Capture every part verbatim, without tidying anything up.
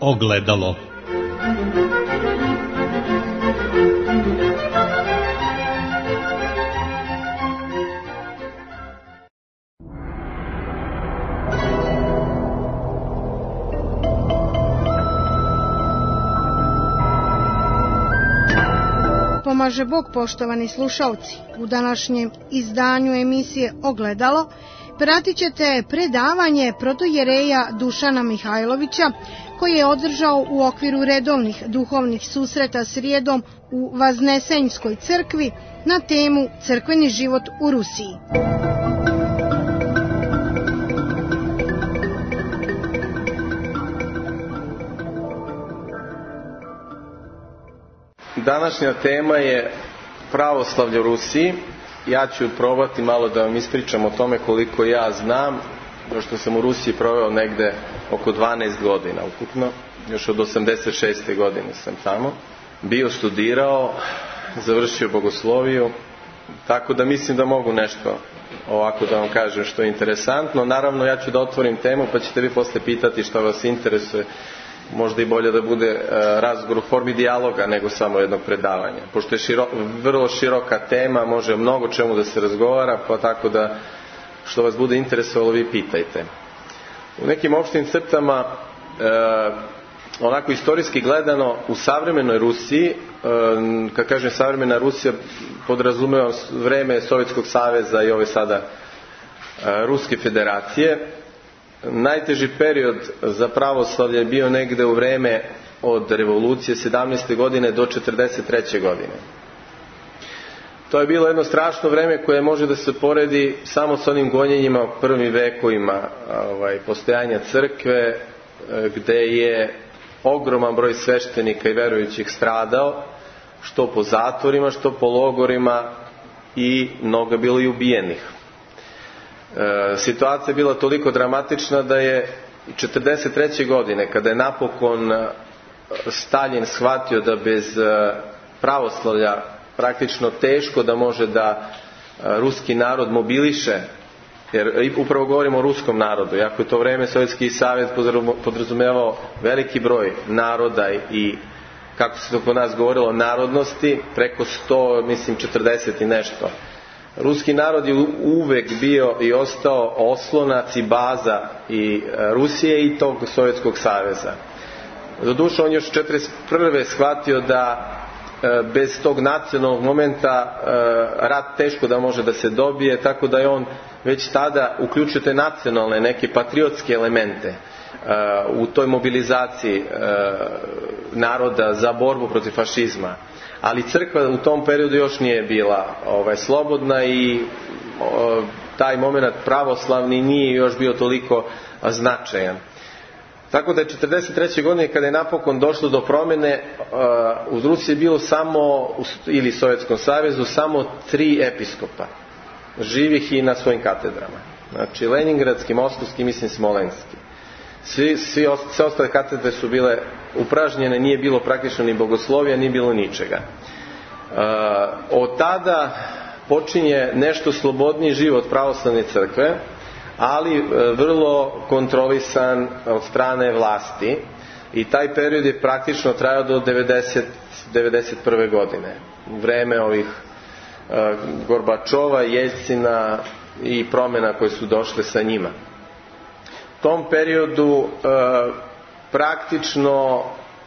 Ogledalo. Pomaže Bog, poštovani slušalci. U današnjem izdanju emisije Ogledalo pratit ćete predavanje protojereja Dušana Mihajlovića koji je održao u okviru redovnih duhovnih susreta srijedom u Vaznesenjskoj crkvi na temu Crkveni život u Rusiji. Današnja tema je pravoslavlje u Rusiji. Ja ću probati malo da vam ispričam o tome koliko ja znam, pošto sam u Rusiji proveo negde oko dvanaest godina ukupno, još od osamdeset šeste godine sam tamo bio, studirao, završio bogosloviju, tako da mislim da mogu nešto ovako da vam kažem što je interesantno. Naravno, ja ću da otvorim temu pa ćete vi posle pitati što vas interesuje. Možda i bolje da bude uh, razgovor u formi dijaloga nego samo jednog predavanja. Pošto je širo, vrlo široka tema, može mnogo čemu da se razgovara, pa tako da što vas bude interesovalo vi pitajte. U nekim opštim crtama, uh, onako istorijski gledano, u savremenoj Rusiji, uh, kad kažem savremena Rusija, podrazumevam vreme Sovjetskog saveza i ove sada uh, Ruske federacije. Najteži period za pravoslavlje je bio negde u vreme od revolucije sedamnaeste godine do četrdeset treće godine. To je bilo jedno strašno vreme koje može da se poredi samo s onim gonjenjima u prvim vekovima ovaj, postojanja crkve, gde je ogroman broj sveštenika i verujućih stradao, što po zatvorima, što po logorima, i mnogo bilo i ubijenih. E, situacija je bila toliko dramatična da je četrdeset treće godine, kada je napokon Staljin shvatio da bez pravoslavlja praktično teško da može da ruski narod mobiliše, jer upravo govorimo o ruskom narodu, iako je to vreme Sovjetski savez podrazumevao veliki broj naroda i, kako se to kod nas govorilo, narodnosti, preko sto, mislim četrdeset i nešto. Ruski narod je uvek bio i ostao oslonac i baza i Rusije i tog Sovjetskog saveza. Doduše, on još četrdeset prve shvatio da bez tog nacionalnog momenta rat teško da može da se dobije, tako da je on već tada uključio te nacionalne, neke patriotske elemente u toj mobilizaciji naroda za borbu protiv fašizma. Ali crkva u tom periodu još nije bila ovaj, slobodna i o, taj moment pravoslavni nije još bio toliko značajan. Tako da je četrdeset treće godine, kada je napokon došlo do promjene, uh, uz Rusiji je bilo samo, ili Sovjetskom savezu, samo tri episkopa, živih i na svojim katedrama. Znači, Leningradski, Moskovski, mislim Smolenski. Svi, svi, sve ostale katedre su bile upražnjene, nije bilo praktično ni bogoslovija, nije bilo ničega. Uh, od tada počinje nešto slobodniji život pravoslavne crkve, ali vrlo kontrolisan od strane vlasti, i taj period je praktično trajao do devedeset, devedeset prve godine, u vreme ovih uh, Gorbačova, Jeljcina i promjena koje su došle sa njima. U tom periodu uh, praktično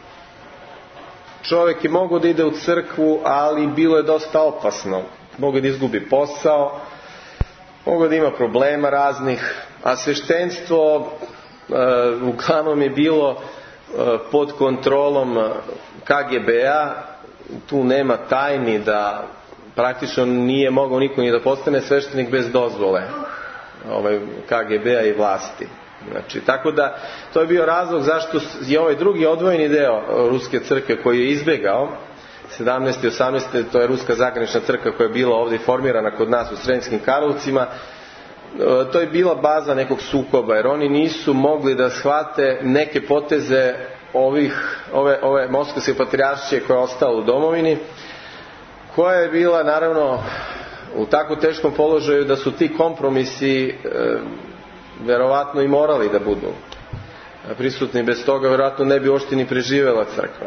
čovjek je mogao da ide u crkvu, ali bilo je dosta opasno. Mogao da izgubi posao, mogao da ima problema raznih, a sveštenstvo uh, uglavnom je bilo uh, pod kontrolom K G B-a. Tu nema tajni, da praktično nije mogao niko ni da postane sveštenik bez dozvole ovaj, K G B-a i vlasti. Znači, tako da to je bio razlog zašto je ovaj drugi odvojeni deo ruske crkve koji je izbjegao sedamnaeste i osamnaeste to je Ruska zagranična crkva koja je bila ovdje formirana kod nas u Sremskim Karlovcima. To je bila baza nekog sukoba, jer oni nisu mogli da shvate neke poteze ovih, ove, ove moskovske patrijaršije koja je ostala u domovini, koja je bila naravno u tako teškom položaju da su ti kompromisi e, verovatno i morali da budu prisutni. Bez toga vjerojatno ne bi uopšte ni preživela crkva.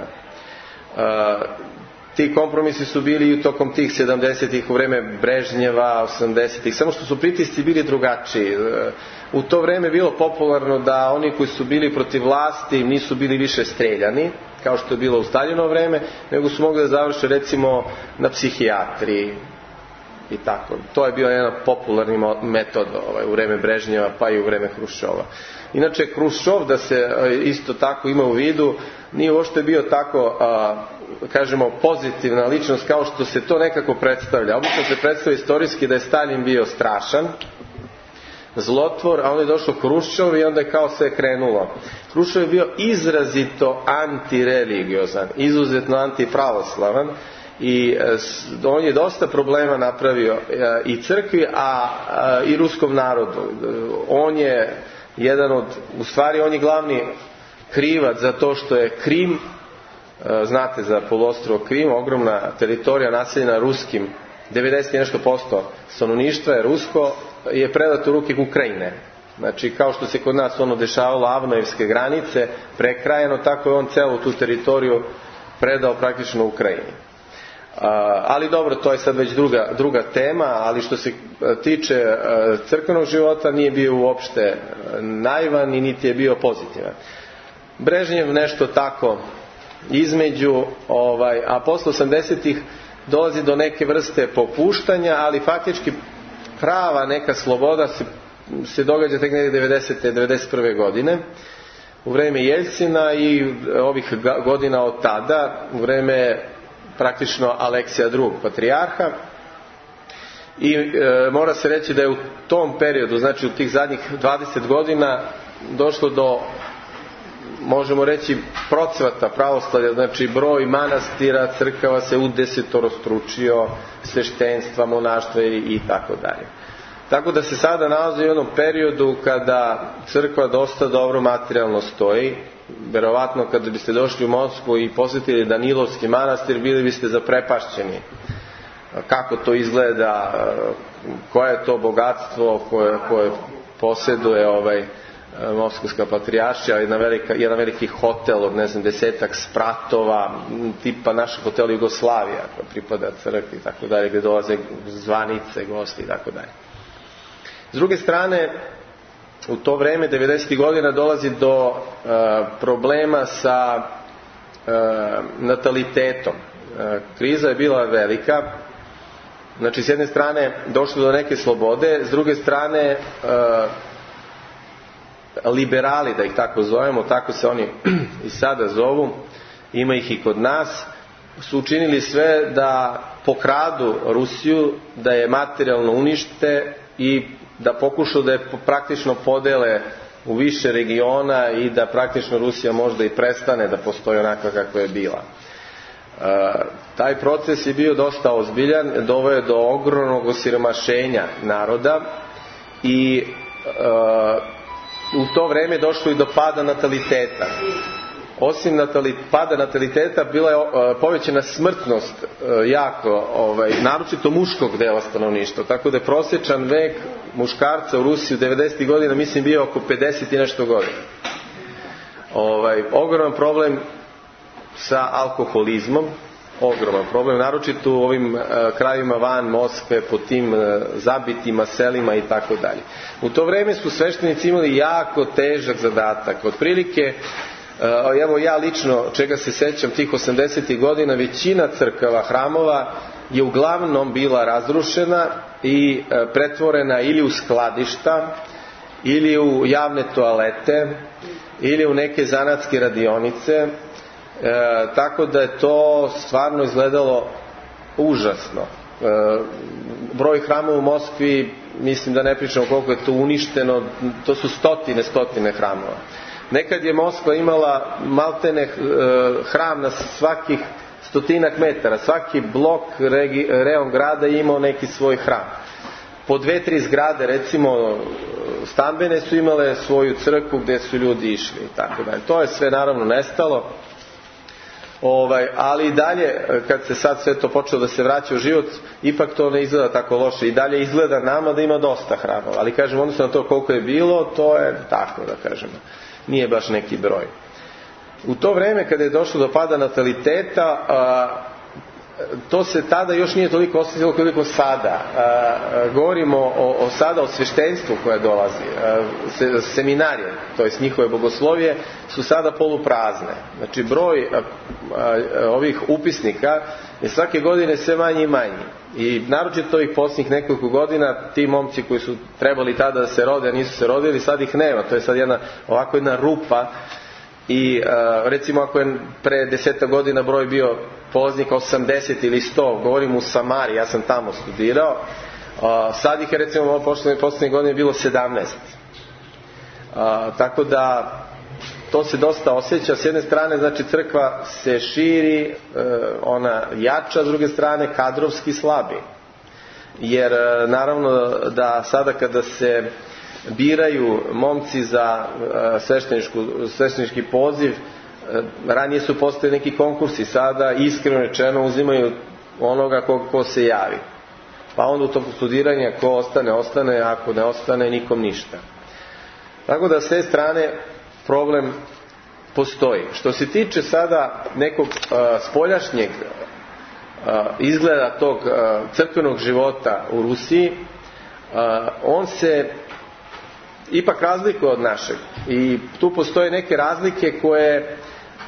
Ti kompromisi su bili i tokom tih sedamdesetih, u vreme Brežnjeva, osamdesetih, samo što su pritisci bili drugačiji. U to vreme je bilo popularno da oni koji su bili protiv vlasti nisu bili više streljani, kao što je bilo u Staljinovo vreme, nego su mogli da završe recimo na psihijatriji i tako. To je bio jedan popularni metod ovaj, u vreme Brežnjeva pa i u vreme Hruščova. Inače, Hruščov, da se isto tako ima u vidu, nije uopšte bio tako, a, kažemo, pozitivna ličnost kao što se to nekako predstavlja. Obično se predstavlja istorijski da je Staljin bio strašan, zlotvor, a onda je došao Hruščov i onda je kao sve krenulo. Hruščov je bio izrazito antireligiozan, izuzetno antipravoslavan i on je dosta problema napravio i crkvi, a i ruskom narodu. On je jedan od, u stvari on je glavni krivac za to što je Krim, znate za poluostrvo Krim, ogromna teritorija naseljena ruskim, devedeset i nešto posto stanovništva je rusko, je predato u ruke Ukrajine. Znači, kao što se kod nas ono dešavalo, Avnojevske granice prekrajeno, tako je on celu tu teritoriju predao praktično Ukrajini. Ali dobro, to je sad već druga, druga tema, ali što se tiče crkvenog života nije bio uopšte naivan i niti je bio pozitivan. Brežnjev nešto tako između, ovaj, a posle osamdesetih dolazi do neke vrste popuštanja, ali faktički prava neka sloboda se, se događa tek negdje devedesete, devedeset prve godine u vreme Jeljcina i ovih godina od tada u vreme praktično Aleksija drugog patrijarha i e, mora se reći da je u tom periodu, znači u tih zadnjih dvadeset godina došlo do, možemo reći, procvata pravoslavlja, znači broj manastira, crkava se udesetorostručio, sveštenstva, monaštva i, i tako dalje. Tako da se sada nalazi u jednom periodu kada crkva dosta dobro materijalno stoji. Verovatno kada biste došli u Moskvu i posjetili Danilovski manastir, bili biste zaprepašćeni kako to izgleda, koje je to bogatstvo koje, koje posjeduje ovaj Moskovska patrijaršija, jedan, velika, jedan veliki hotel od ne znam desetak spratova, tipa našeg hotela Jugoslavija koja pripada crkvi i tako dalje, gdje dolaze zvanice, gosti i tako dalje. S druge strane, u to vreme, devedesetih godina, dolazi do e, problema sa e, natalitetom. E, kriza je bila velika. Znači, s jedne strane došlo do neke slobode, s druge strane e, liberali, da ih tako zovemo, tako se oni i sada zovu, ima ih i kod nas, su učinili sve da pokradu Rusiju, da je materijalno unište i da pokušaju da je praktično podele u više regiona i da praktično Rusija možda i prestane da postoji onakva kakva je bila. E, taj proces je bio dosta ozbiljan, doveo je do ogromnog osiromašenja naroda i e, u to vreme došlo i do pada nataliteta. Osim natali, pada nataliteta bila je uh, povećana smrtnost uh, jako, ovaj, naročito muškog dela stanovništva. Tako da je prosječan vek muškarca u Rusiji u devedesetih godina mislim bio oko pedeset i nešto godina. Ovaj, ogroman problem sa alkoholizmom, ogroman problem, naročito u ovim uh, krajevima van Moskve, po tim uh, zabitima selima i tako dalje. U to vreme su sveštenici imali jako težak zadatak. Otprilike, evo ja lično čega se sećam tih osamdesetih godina, većina crkava, hramova je uglavnom bila razrušena i pretvorena ili u skladišta ili u javne toalete ili u neke zanatske radionice, e, tako da je to stvarno izgledalo užasno. E, broj hramova u Moskvi, mislim da ne pričamo koliko je to uništeno, to su stotine, stotine hramova. Nekad je Moskva imala maltene e, hram na svakih stotinak metara. Svaki blok regi, reon grada je imao neki svoj hram. Po dve, tri zgrade, recimo stambene, su imale svoju crkvu gdje su ljudi išli i tako dalje. To je sve naravno nestalo. Ovaj, ali i dalje, kad se sad sve to počelo da se vraća u život, ipak to ne izgleda tako loše. I dalje izgleda nama da ima dosta hramova. Ali kažem, odnosno na to koliko je bilo, to je tako da kažemo. nije baš neki broj. U to vreme kada je došlo do pada nataliteta, to se tada još nije toliko osjetilo koliko sada. Govorimo o, o sada o sveštenstvu koje dolazi. Seminarije, to jest njihove bogoslovije, su sada poluprazne. Znači broj ovih upisnika je svake godine sve manji i manji. I naročito ovih posljednjih nekoliko godina, ti momci koji su trebali tada da se rode, a nisu se rodili, sad ih nema. To je sad jedna, ovako jedna rupa. I recimo ako je pre deseta godina broj bio polaznika osamdeset ili sto, govorim u Samari, ja sam tamo studirao, sad ih je recimo poslednje godine bilo sedamnaest. Tako da to se dosta osjeća. S jedne strane, znači, crkva se širi, ona jača, s druge strane kadrovski slabi. Jer naravno da sada kada se biraju momci za sveštenički poziv, ranije su postojali neki konkursi, sada iskreno rečeno uzimaju onoga ko, ko se javi. Pa onda u toku studiranja ko ostane, ostane, ako ne ostane, nikom ništa. Tako da s te strane problem postoji. Što se tiče sada nekog uh, spoljašnjeg uh, izgleda tog uh, crkvenog života u Rusiji, uh, on se ipak razlikuje od našeg. I tu postoje neke razlike koje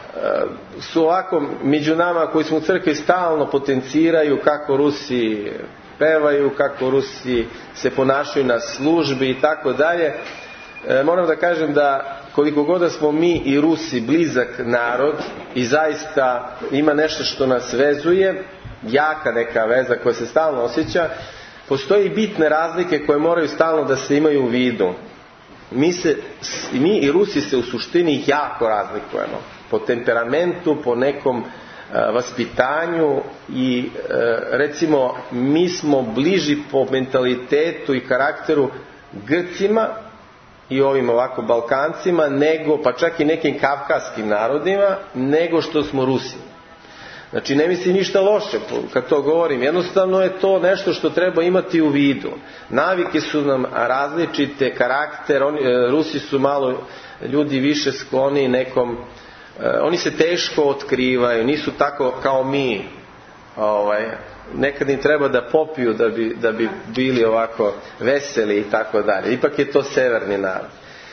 su ovako među nama koji smo u crkvi stalno potenciraju kako Rusi pevaju, kako Rusi se ponašaju na službi i tako dalje. Moram da kažem da koliko god da smo mi i Rusi blizak narod i zaista ima nešto što nas vezuje, jaka neka veza koja se stalno osjeća, postoje i bitne razlike koje moraju stalno da se imaju u vidu. Mi, se, mi i Rusi se u suštini jako razlikujemo. Po temperamentu, po nekom uh, vaspitanju i uh, recimo mi smo bliži po mentalitetu i karakteru Grcima i ovim ovako Balkancima, nego, pa čak i nekim kavkazskim narodima, nego što smo Rusi. Znači ne mislim ništa loše kad to govorim, jednostavno je to nešto što treba imati u vidu. Navike su nam različite, karakter, oni, Rusi su malo ljudi više skloni nekom, oni se teško otkrivaju, nisu tako kao mi, ovaj, nekad im treba da popiju da bi, da bi bili ovako veseli i tako dalje. Ipak je to severni narod.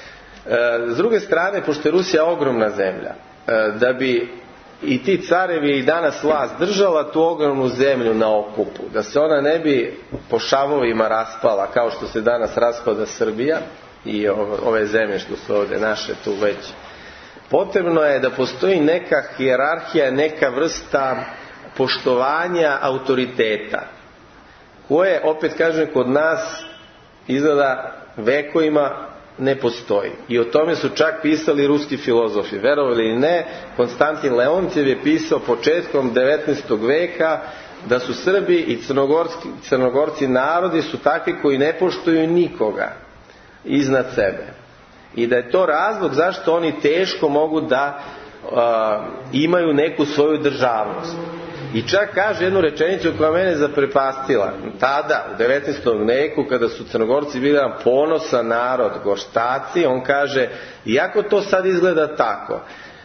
S druge strane, pošto je Rusija ogromna zemlja, da bi i ti carevi i danas vlast držala tu ogromnu zemlju na okupu, da se ona ne bi po šavovima raspala kao što se danas raspada Srbija i ove zemlje što su ovdje naše tu već, potrebno je da postoji neka hijerarhija, neka vrsta poštovanja autoriteta, koje, opet kažem, kod nas izgleda vekovima ne postoji. I o tome su čak pisali ruski filozofi. Verovali ili ne, Konstantin Leontjev je pisao početkom devetnaestog veka da su Srbi i Crnogorski, Crnogorci narodi su takvi koji ne poštuju nikoga iznad sebe. I da je to razlog zašto oni teško mogu da uh, imaju neku svoju državnost. I čak kaže jednu rečenicu koja mene zaprepastila. Tada, u devetnaestom veku, kada su Crnogorci bili jedan ponosan narod, goštaci, on kaže, iako to sad izgleda tako,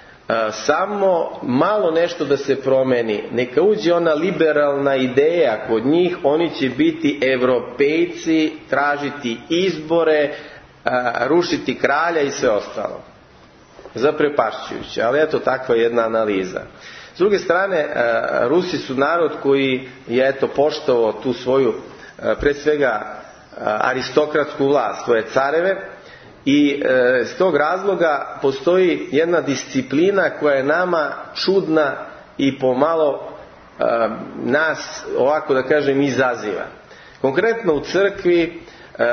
samo malo nešto da se promeni, neka uđe ona liberalna ideja kod njih, oni će biti evropejci, tražiti izbore, rušiti kralja i sve ostalo. Zaprepašćujuće, ali eto takva jedna analiza. S druge strane, Rusi su narod koji je eto poštovao tu svoju, pre svega, aristokratsku vlast, svoje careve, i s tog razloga postoji jedna disciplina koja je nama čudna i pomalo nas, ovako da kažem, izaziva. Konkretno u crkvi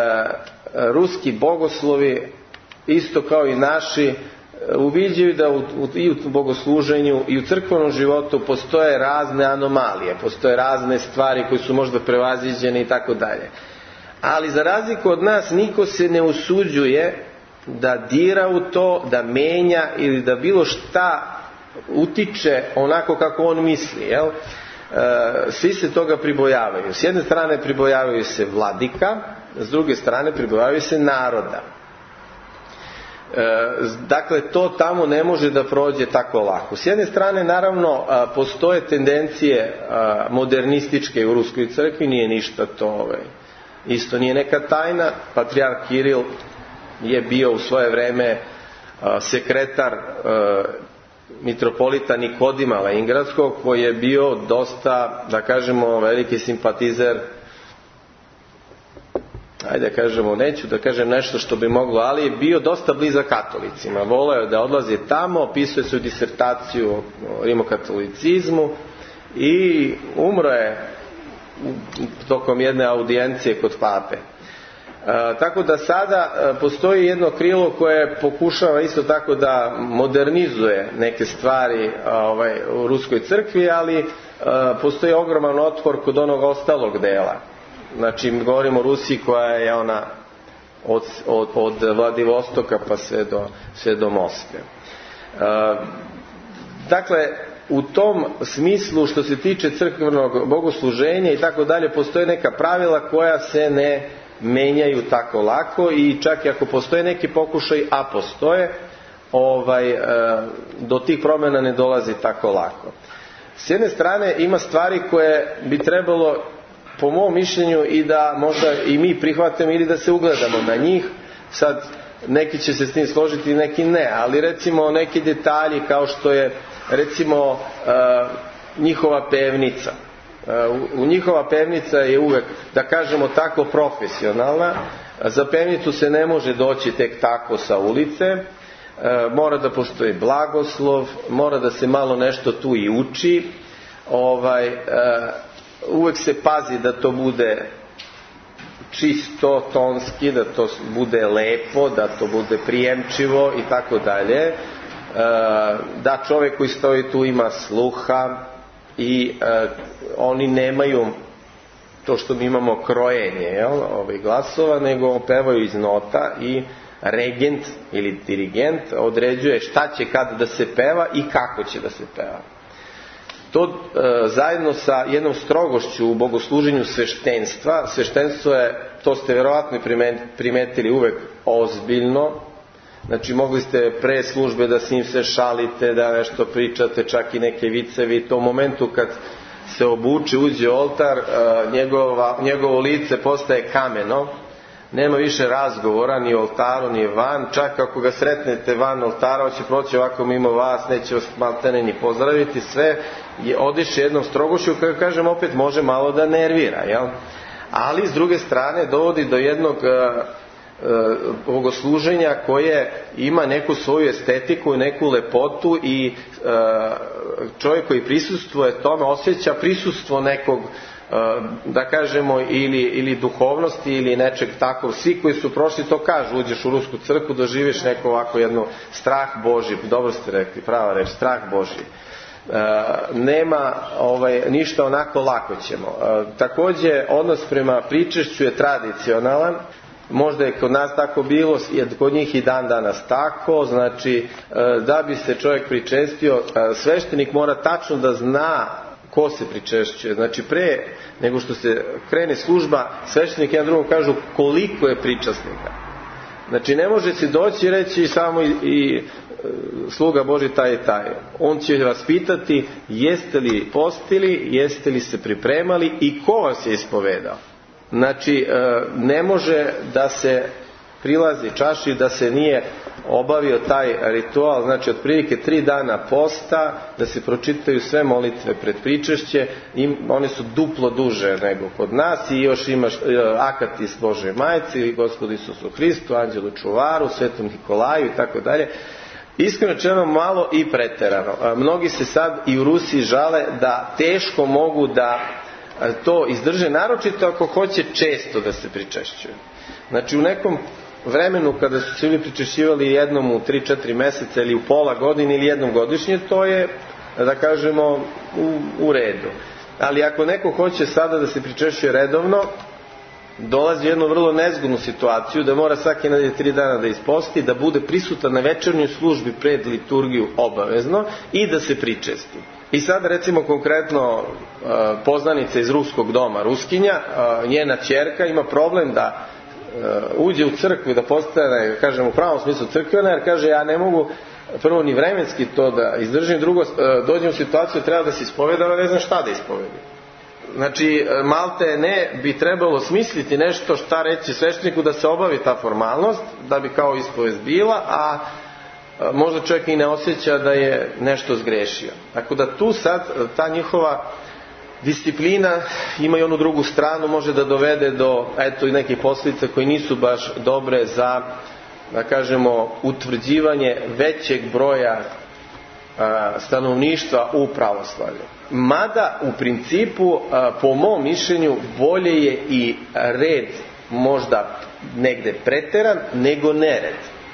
ruski bogoslovi, isto kao i naši, uviđaju da u, u, i u bogosluženju i u crkvenom životu postoje razne anomalije, postoje razne stvari koje su možda prevaziđene i tako dalje. Ali za razliku od nas niko se ne usuđuje da dira u to, da menja ili da bilo šta utiče onako kako on misli, jel? E, svi se toga pribojavaju. S jedne strane pribojavaju se vladika, s druge strane pribojavaju se naroda. Dakle, to tamo ne može da prođe tako lako. S jedne strane, naravno, postoje tendencije modernističke u Ruskoj crkvi, nije ništa to, isto nije neka tajna. Patrijarh Kiril je bio u svoje vreme sekretar mitropolita Nikodima Leningradskog, koji je bio dosta, da kažemo, veliki simpatizer, ajde da kažemo, neću da kažem nešto što bi moglo, ali je bio dosta blizak katolicima. Voleo da odlazi tamo, pisao je svoju disertaciju o rimokatolicizmu i umro je tokom jedne audijencije kod pape. E, tako da sada postoji jedno krilo koje pokušava isto tako da modernizuje neke stvari ovaj, u Ruskoj crkvi, ali e, postoji ogroman otpor kod onog ostalog dela. Znači, mi govorimo o Rusiji koja je ona od, od, od Vladivostoka pa sve do, sve do Moskve. E, dakle, u tom smislu, što se tiče crkvenog bogosluženja i tako dalje, postoje neka pravila koja se ne menjaju tako lako i čak i ako postoje neki pokušaj, a postoje, ovaj, e, do tih promjena ne dolazi tako lako. S jedne strane, ima stvari koje bi trebalo, po mom mišljenju, i da možda i mi prihvatimo ili da se ugledamo na njih. Sad, neki će se s tim složiti, neki ne, ali recimo neki detalji kao što je recimo uh, njihova pevnica. Uh, u njihova pevnica je uvek, da kažemo tako, profesionalna. Za pevnicu se ne može doći tek tako sa ulice. Uh, mora da postoji blagoslov, mora da se malo nešto tu i uči. Ovaj... Uh, uvek se pazi da to bude čisto, tonski, da to bude lepo, da to bude prijemčivo i tako dalje, da čovjek koji stoji tu ima sluha i oni nemaju to što mi imamo krojenje, jel, ovih glasova, nego pevaju iz nota i regent ili dirigent određuje šta će kad da se peva i kako će da se peva. To e, zajedno sa jednom strogošću u bogosluženju sveštenstva, sveštenstvo je, to ste vjerovatno primetili, uvek ozbiljno. Znači, mogli ste pre službe da s njim se šalite, da nešto pričate, čak i neke vicevi. To u momentu kad se obuče, uđe oltar, e, njegova, njegovo lice postaje kameno. Nema više razgovora ni o oltaru ni van, čak ako ga sretnete van oltara, hoće proći ovako mimo vas, neće vas maltene ni pozdraviti, sve je odiše jednom strogošću, kako kažem, opet može malo da nervira, jel? Ali s druge strane dovodi do jednog uh, uh, bogosluženja koje ima neku svoju estetiku i neku lepotu i uh, čovjek koji prisustvuje tome osjeća prisustvo nekog, da kažemo, ili, ili duhovnosti ili nečeg tako. Svi koji su prošli to kažu, uđeš u Rusku crkvu, doživiš neko ovako jedno strah Božji, dobro ste rekli, prava reč, strah Božji. E, nema ovaj, ništa onako lako ćemo. E, također, odnos prema pričešću je tradicionalan. Možda je kod nas tako bilo, je kod njih i dan danas tako. Znači, e, da bi se čovjek pričestio, e, sveštenik mora tačno da zna ko se pričešćuje. Znači, pre nego što se krene služba, sveštenik jedan drugom kažu koliko je pričasnika. Znači, ne može se doći i reći samo i, i sluga Boži taj i taj. On će vas pitati jeste li postili, jeste li se pripremali i ko vas je ispovedao. Znači, ne može da se prilazi čaši da se nije obavio taj ritual, znači otprilike tri dana posta, da se pročitaju sve molitve pred pričešće, i one su duplo duže nego kod nas, i još imaš akatis Božoj Majci, Gospodu Isusu Hristu, Anđelu Čuvaru, Svetom Nikolaju i tako dalje. Iskreno rečeno, malo i preterano. Mnogi se sad i u Rusiji žale da teško mogu da to izdrže, naročito ako hoće često da se pričešćuju. Znači, u nekom vremenu kada su se ljudi pričešćivali jednom u tri četiri meseca ili u pola godine ili jednom godišnje, to je, da kažemo, u, u redu. Ali ako neko hoće sada da se pričešćuje redovno, dolazi u jednu vrlo nezgodnu situaciju da mora svake nedelje tri dana da isposti, da bude prisutan na večernjoj službi pred liturgiju obavezno i da se pričesti. I sad, recimo, konkretno poznanica iz ruskog doma, Ruskinja, njena ćerka ima problem da uđe u crkvu i da postane, kažem u pravom smislu crkvena, jer kaže ja ne mogu prvo ni vremenski to da izdržim, drugo dođem u situaciju treba da se ispovedam, ne znam šta da ispovedim. Znači, malte ne bi trebalo smisliti nešto šta reći svešteniku da se obavi ta formalnost, da bi kao ispovest bila, a možda čovjek i ne osjeća da je nešto zgrešio. Tako da tu sad ta njihova disciplina ima i onu drugu stranu, može da dovede do eto i nekih posljedica koji nisu baš dobre za, da kažemo, utvrđivanje većeg broja a, stanovništva u pravoslavlju. Mada u principu a, po mom mišljenju bolje je i red možda negde preteran nego nered.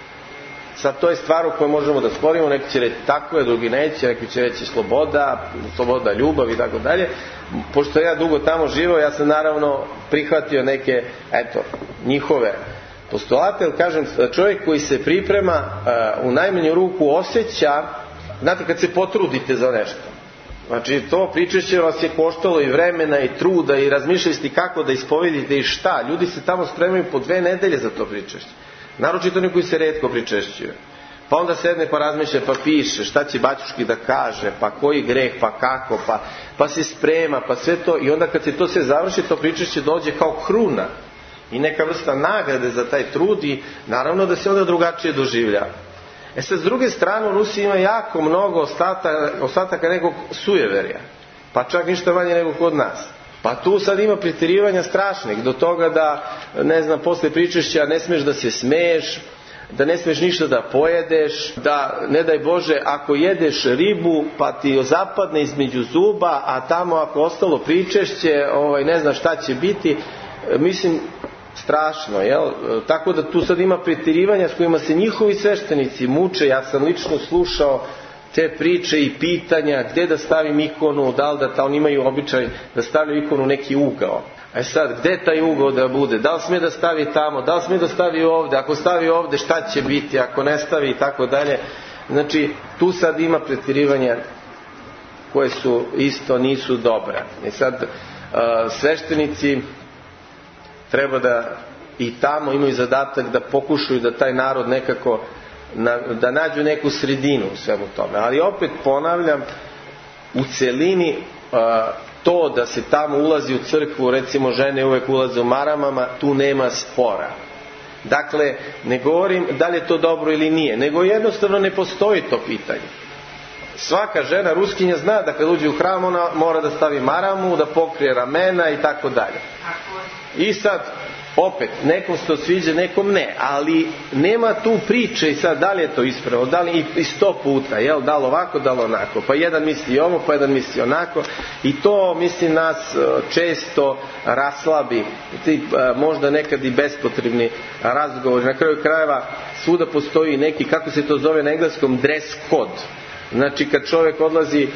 Sad to je stvar u kojoj možemo da sporimo, neki će reći tako je, drugi neće, neki će reći sloboda, sloboda, ljubav i tako dalje. Pošto ja dugo tamo živao, ja sam naravno prihvatio neke, eto, njihove postulate, ali kažem, čovjek koji se priprema uh, u najmanju ruku osjeća, znate kad se potrudite za nešto. Znači to pričešće vas je koštalo i vremena i truda i razmišljali ste kako da ispovedite i šta. Ljudi se tamo spremaju po dve nedelje za to pričešće. Naročito oni koji se retko pričešćuju. Pa onda sedne pa razmišlja, pa piše šta će baćuški da kaže, pa koji greh, pa kako, pa, pa se sprema, pa sve to. I onda kad se to sve završi, to pričešće dođe kao kruna i neka vrsta nagrade za taj trud i naravno da se onda drugačije doživljava. E sad, s druge strane, u Rusiji ima jako mnogo ostataka, ostataka nekog sujeverja, pa čak ništa manje nego kod nas. Pa tu sad ima pretjerivanja strašnih, do toga da, ne znam, posle pričešća ne smiješ da se smeješ, da ne smiješ ništa da pojedeš, da, ne daj Bože, ako jedeš ribu pa ti zapadne između zuba, a tamo ako ostalo pričešće, ovaj, ne znam šta će biti, mislim, strašno, jel? Tako da tu sad ima pretjerivanja s kojima se njihovi sveštenici muče. Ja sam lično slušao te priče i pitanja gdje da stavim ikonu, da li da ta, oni imaju običaj da stavljaju ikonu u neki ugao. A sad, gdje taj ugao da bude? Da li smije da stavi tamo? Da li smije da stavi ovdje? Ako stavi ovdje, šta će biti? Ako ne stavi i tako dalje. Znači, tu sad ima pretjerivanja koje su isto nisu dobre. I sad, uh, sveštenici treba da i tamo imaju zadatak da pokušaju da taj narod nekako na, da nađu neku sredinu u svemu tome. Ali opet ponavljam, u celini a, to da se tamo ulazi u crkvu, recimo žene uvek ulaze u maramama, tu nema spora. Dakle, ne govorim da li je to dobro ili nije, nego jednostavno ne postoji to pitanje. Svaka žena ruskinja zna da kad uđe u hram ona mora da stavi maramu, da pokrije ramena i tako dalje. I sad, opet, nekom se to sviđa, nekom ne, ali nema tu priče i sad da li je to ispravno, da li i sto puta, jel, da li ovako, da li onako, pa jedan misli ovo, pa jedan misli onako, i to, mislim, nas često raslabi, ti možda nekad i bespotrebni razgovori. Na kraju krajeva svuda postoji neki, kako se to zove na engleskom, dress code. Znači kad čovjek odlazi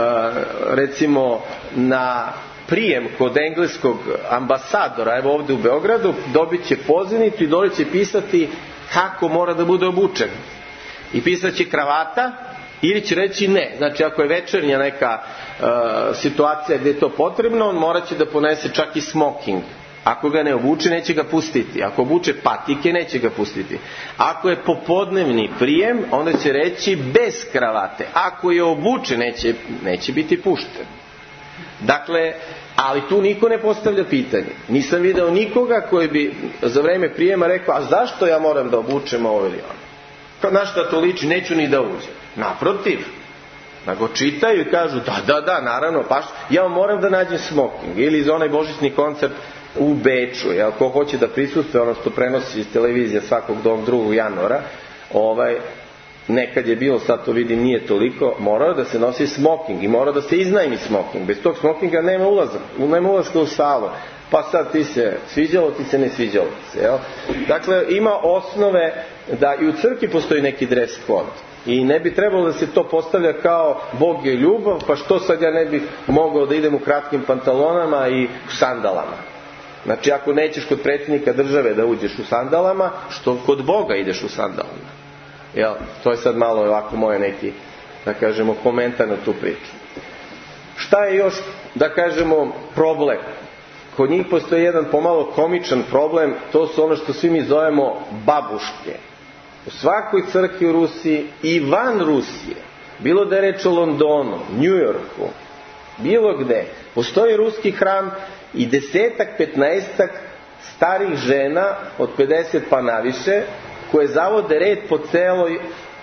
recimo na prijem kod engleskog ambasadora, evo ovdje u Beogradu, dobit će pozivnicu i dole će pisati kako mora da bude obučen. I pisat će kravata ili će reći ne. Znači ako je večernja neka uh, situacija gdje je to potrebno, on morat će da ponese čak i smoking. Ako ga ne obuče, neće ga pustiti. Ako obuče patike, neće ga pustiti. Ako je popodnevni prijem, onda će reći bez kravate. Ako je obuče, neće, neće biti pušten. Dakle, ali tu niko ne postavlja pitanje. Nisam video nikoga koji bi za vreme prijema rekao, a zašto ja moram da obučem ovo ili ono? Na šta to liči? Neću ni da uđem. Naprotiv. Nego čitaju i kažu, da, da, da, naravno, pa ja moram da nađem smoking. Ili za onaj božićni koncert u Beču, jel, ko hoće da prisustuje, ono što prenosi iz televizije svakog drugog januara, ovaj, nekad je bilo, sad to vidim nije toliko, morao da se nosi smoking i mora da se iznajmi smoking. Bez tog smokinga nema ulazak, nema ulazka u salu. Pa sad ti se sviđalo, ti se ne sviđalo se, jel? Dakle, ima osnove da i u crkvi postoji neki dress code. I ne bi trebalo da se to postavlja kao Bog je ljubav, pa što sad ja ne bih mogao da idem u kratkim pantalonama i u sandalama. Znači, ako nećeš kod predsjednika države da uđeš u sandalama, što kod Boga ideš u sandalama? Jel? To je sad malo ovako moje neki, da kažemo, komentar na tu priču. Šta je još, da kažemo, problem? kod njih postoji jedan pomalo komičan problem, to su ono što svi mi zovemo babuške. U svakoj crkvi u Rusiji i van Rusije, bilo da je reč o Londonu, Njujorku, bilo gde, postoji ruski hram i desetak, petnaestak starih žena od pedeset pa naviše, koje zavode red po celoj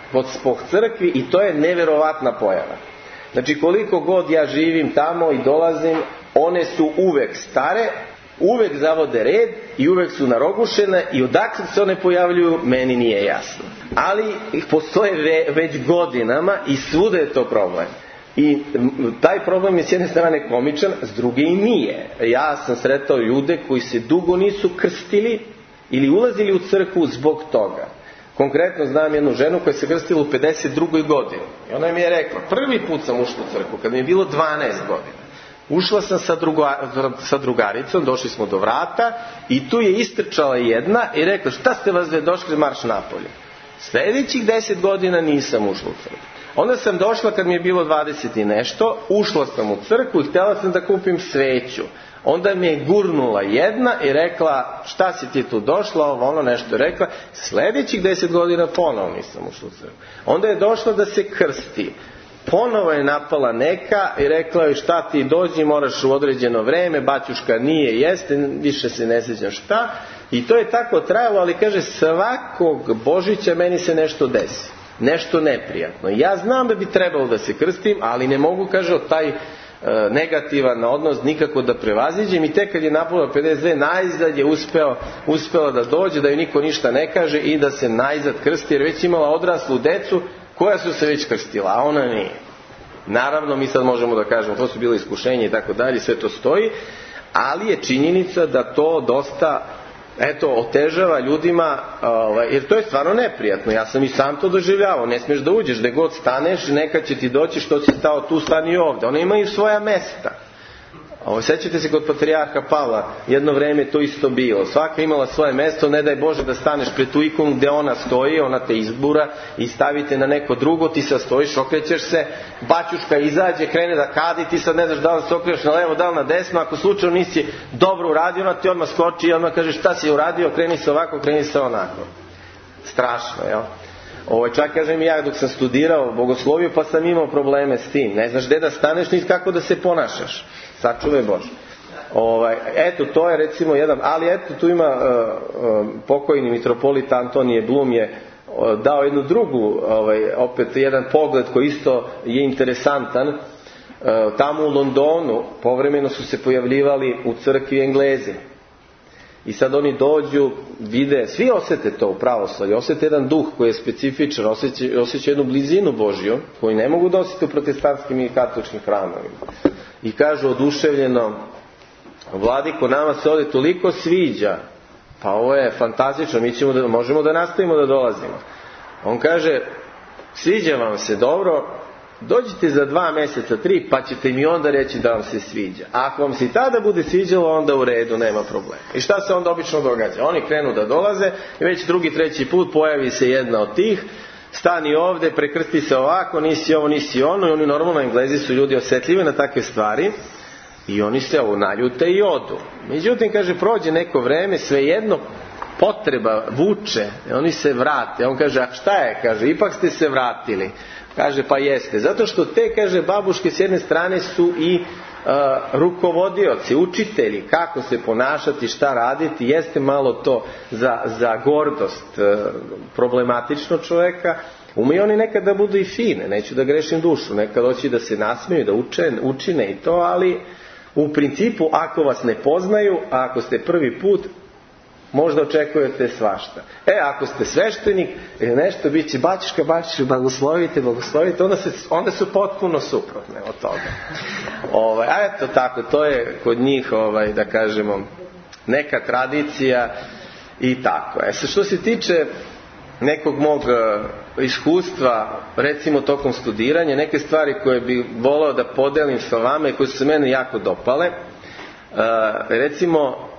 po crkvi i to je neverovatna pojava. Znači koliko god ja živim tamo i dolazim, one su uvek stare, uvek zavode red i uvek su narogušene i odakle se one pojavljuju, meni nije jasno. Ali ih postoje već godinama i svuda je to problem. I taj problem je s jedne strane komičan, s druge i nije. Ja sam sretao ljude koji se dugo nisu krstili ili ulazili u crkvu zbog toga. Konkretno znam jednu ženu koja se krstila u pedeset drugoj godini. I ona mi je rekla, prvi put sam ušla u crkvu kad mi je bilo dvanaest godina. Ušla sam sa, druga, sa drugaricom, došli smo do vrata i tu je istrčala jedna i rekla, šta ste vas dve došli, marš napolje. Sljedećih deset godina nisam ušla u crkvu. Onda sam došla kad mi je bilo dvadeset i nešto, ušla sam u crkvu i htjela sam da kupim sveću. Onda mi je gurnula jedna i rekla, šta si ti tu došla, ovo ono nešto je rekla. Sljedećih deset godina ponovo nisam ušla u crkvu. Onda je došla da se krsti. Ponovo je napala neka i rekla joj, šta ti dođi, moraš u određeno vreme, baćuška nije, jeste, više se ne sjećam šta. I to je tako trajalo, ali kaže, svakog Božića meni se nešto desi. Nešto neprijatno. Ja znam da bi trebalo da se krstim, ali ne mogu, kaže, od taj e, negativan odnos nikako da prevaziđem i tek kad je napunila pedeset dve, najzad je uspeo, uspela da dođe, da joj niko ništa ne kaže i da se najzad krsti, jer već imala odraslu decu koja su se već krstila, a ona nije. Naravno, mi sad možemo da kažemo, to su bile iskušenje i tako dalje, sve to stoji, ali je činjenica da to dosta eto, otežava ljudima, ovaj, jer to je stvarno neprijatno. Ja sam i sam to doživljavao. Ne smiješ da uđeš, gde god staneš, neka će ti doći, što si stao tu, stani ovde. One imaju svoja mesta. Ovo, sećate se kod patrijarha Pavla, jedno vreme to isto bilo. Svaka imala svoje mesto, ne daj Bože da staneš pred tu ikonu gde ona stoji, ona te izbura i stavite na neko drugo, ti sad stojiš, okrećeš se, baćuška izađe, krene da kadi, ti sad ne znaš da li se okrećeš na levo, da li na desno, ako slučajno nisi dobro uradio, ona ti odmah skoči i odmah kaže šta si uradio, kreni se ovako, kreni se onako. Strašno, jel? Ovo, čak kažem ja dok sam studirao bogosloviju pa sam imao probleme s tim. Ne znaš gde da staneš ni kako da se ponašaš. Sačuvaj Bože. Ovaj, eto, to je recimo jedan, ali eto, tu ima uh, uh, pokojni mitropolit Antonije Blum je uh, dao jednu drugu, ovaj, opet jedan pogled koji isto je interesantan. Uh, tamo u Londonu povremeno su se pojavljivali u crkvi Englezi. I sad oni dođu, vide, svi osjete to u pravoslavlju, osjete jedan duh koji je specifičan, osjeća, osjeća jednu blizinu Božju, koju ne mogu da osjeti u protestantskim i katoličkim hramovima. I kažu oduševljeno, vladiko, nama se ovdje toliko sviđa, pa ovo je fantastično, mi ćemo da, možemo da nastavimo da dolazimo. On kaže, sviđa vam se dobro, dođite za dva mjeseca, tri, pa ćete mi onda reći da vam se sviđa. A ako vam se i tada bude sviđalo, onda u redu, nema problema. I šta se onda obično događa? Oni krenu da dolaze i već drugi, treći put pojavi se jedna od tih, stani ovde, prekrsti se ovako, nisi ovo, nisi ono, i oni normalno, Englezi su ljudi osjetljivi na takve stvari i oni se ovo naljute i odu. Međutim, kaže, prođe neko vreme, svejedno potreba vuče, oni se vrate. On kaže, a šta je? Kaže, ipak ste se vratili. Kaže, pa jeste. Zato što te, kaže, babuške s jedne strane su i uh, rukovodioci, učitelji, kako se ponašati, šta raditi. Jeste malo to za, za gordost uh, problematično čoveka. Umeju oni nekad da budu i fine, neću da grešim dušu, nekad hoće da se nasmeju, da uče, učine i to, ali u principu, ako vas ne poznaju, a ako ste prvi put, možda očekujete svašta. E, ako ste sveštenik ili nešto, bit će baćuška, baćuška, blagoslovite, blagoslovite, onda, se, onda su potpuno suprotne od toga. Ovaj, a eto tako, to je kod njih, ovaj, da kažemo, neka tradicija i tako. E, što se tiče nekog mog uh, iskustva, recimo tokom studiranja, neke stvari koje bi voleo da podelim sa vama i koje su se mene jako dopale, uh, recimo,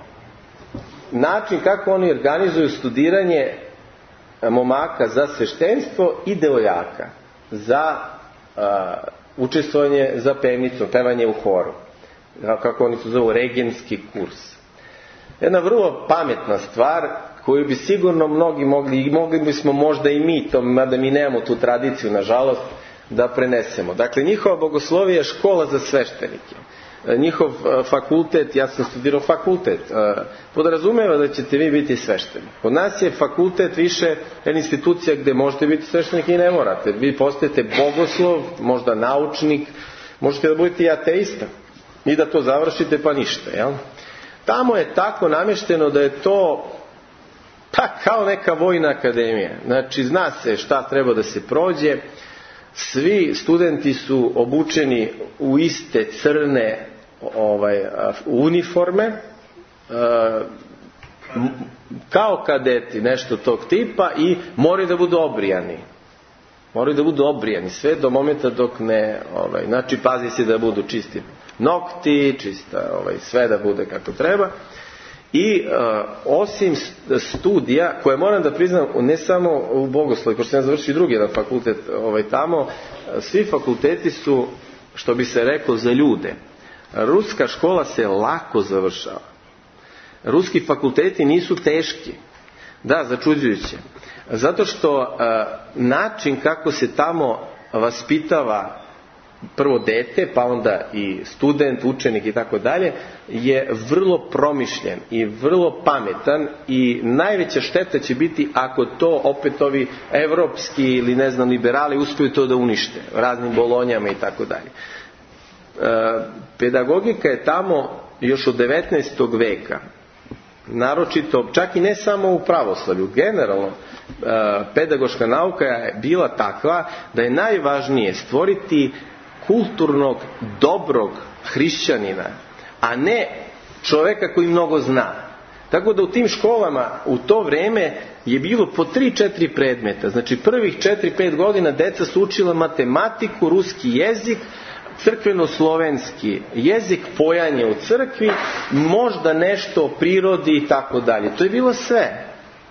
način kako oni organizuju studiranje momaka za sveštenstvo i devojaka za uh, učestvovanje za pevnicom, pevanje u horu. kako oni to zovu, regenski kurs. Jedna vrlo pametna stvar koju bi sigurno mnogi mogli, i mogli bismo možda i mi, to, mada mi nemamo tu tradiciju, nažalost, da prenesemo. Dakle, njihova bogoslovija je škola za sveštenike. Njihov fakultet, ja sam studirao fakultet, podrazumeva da ćete vi biti svešteni. Kod nas je fakultet više jedna institucija gde možete biti sveštenik i ne morate. Vi postajete bogoslov, možda naučnik, možete da budete i ateista i da to završite pa ništa. Jel? Tamo je tako namješteno da je to pa kao neka vojna akademija. Znači, zna se šta treba da se prođe. Svi studenti su obučeni u iste crne ovaj, uniforme, kao kadeti, nešto tog tipa, i moraju da budu obrijani. Moraju da budu obrijani sve do momenta dok ne, ovaj, znači pazi se da budu čisti nokti, čista, ovaj, sve da bude kako treba. I uh, osim studija, koje moram da priznam ne samo u bogoslovi, pošto sam završio drugi jedan fakultet ovaj, tamo, svi fakulteti su, što bi se reklo, za ljude. Ruska škola se lako završava. Ruski fakulteti nisu teški. Da, začuđujuće. Zato što uh, način kako se tamo vaspitava prvo dete, pa onda i student, učenik i tako dalje, je vrlo promišljen i vrlo pametan, i najveća šteta će biti ako to opet ovi evropski ili ne znam liberali uspiju to da unište raznim bolonjama i tako dalje. Pedagogika je tamo još od devetnaestog veka, naročito, čak i ne samo u pravoslavlju, generalno pedagoška nauka je bila takva da je najvažnije stvoriti kulturnog, dobrog hrišćanina, a ne čoveka koji mnogo zna. Tako da u tim školama u to vreme je bilo po tri četiri predmeta. Znači prvih četiri pet godina deca su učila matematiku, ruski jezik, crkveno-slovenski jezik, pojanje u crkvi, možda nešto o prirodi i tako dalje. To je bilo sve.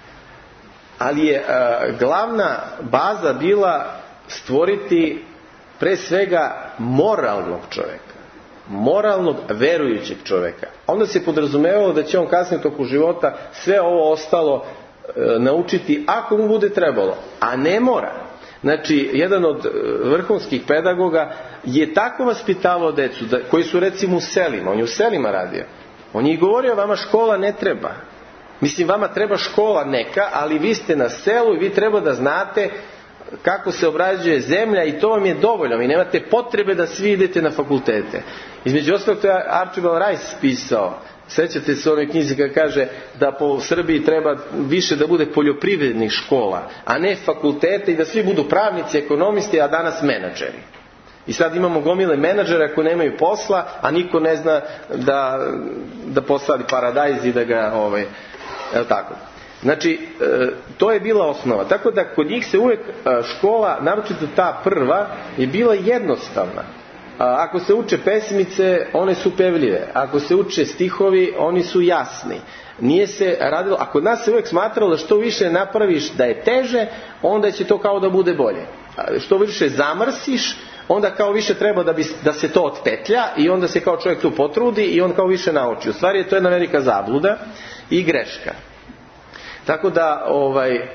Ali je a, glavna baza bila stvoriti pre svega moralnog čoveka, moralnog verujućeg čoveka. Onda se podrazumevalo da će on kasnije toku života sve ovo ostalo e, naučiti ako mu bude trebalo, a ne mora. Znači, jedan od vrhunskih pedagoga je tako vaspitavao decu, da, koji su recimo u selima, on je u selima radio. On je i govorio, vama škola ne treba. Mislim, vama treba škola neka, ali vi ste na selu i vi treba da znate kako se obrađuje zemlja i to vam je dovoljno. Vi nemate potrebe da svi idete na fakultete. Između ostalog, to je Archibald Rice pisao. Sećate se onoj knjizi kad kaže da po Srbiji treba više da bude poljoprivrednih škola, a ne fakultete, i da svi budu pravnici, ekonomisti, a danas menadžeri. I sad imamo gomile menadžera koji nemaju posla, a niko ne zna da, da posadi paradajz i da ga, ovaj, je li tako? Znači, to je bila osnova. Tako da kod njih se uvek škola, naročito ta prva, je bila jednostavna. Ako se uče pesmice, one su pevljive. Ako se uče stihovi, oni su jasni. Nije se radilo, a kod nas se uvek smatralo da što više napraviš da je teže, onda će to kao da bude bolje. Što više zamrsiš, onda kao više treba da, bi, da se to otpetlja, i onda se kao čovjek tu potrudi i on kao više nauči. U stvari je to jedna velika zabluda i greška. Tako da, ovaj, e,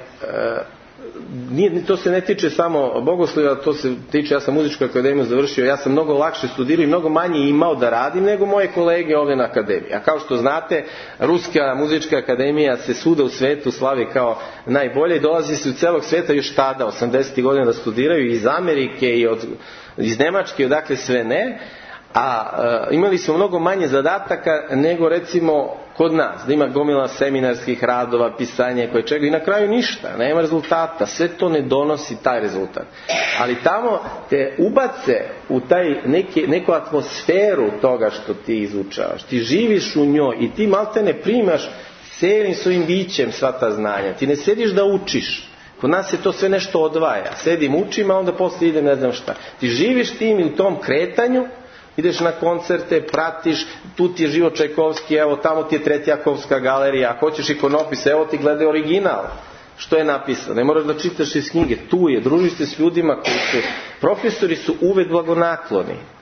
nije, to se ne tiče samo bogoslovlja, to se tiče, ja sam muzičku akademiju završio, ja sam mnogo lakše studirao i mnogo manje imao da radim nego moje kolege ovdje na akademiji. A kao što znate, Ruska muzička akademija se svuda u svetu slavi kao najbolje i dolazi se u celog sveta još tada, osamdesetih godina, da studiraju iz Amerike i od, iz Nemačke, odakle sve ne. A e, imali smo mnogo manje zadataka nego recimo kod nas, da ima gomila seminarskih radova, pisanje koje čega, i na kraju ništa, nema rezultata, sve to ne donosi taj rezultat. Ali tamo te ubace u taj neki, neku atmosferu toga što ti izučavaš, ti živiš u njoj i ti malte ne primaš celim svojim bićem sva ta znanja, ti ne sediš da učiš. Kod nas se to sve nešto odvaja, sedim učim, a onda poslije idem ne znam šta. Ti živiš tim i u tom kretanju, ideš na koncerte, pratiš, tu ti je Živo Čajkovski, evo tamo ti je Tretjakovska galerija, ako hoćeš ikonopis, evo ti gledaj original, što je napisano, ne moraš da čitaš iz knjige, tu je, družiš se s ljudima koji su, profesori su uvek blagonakloni,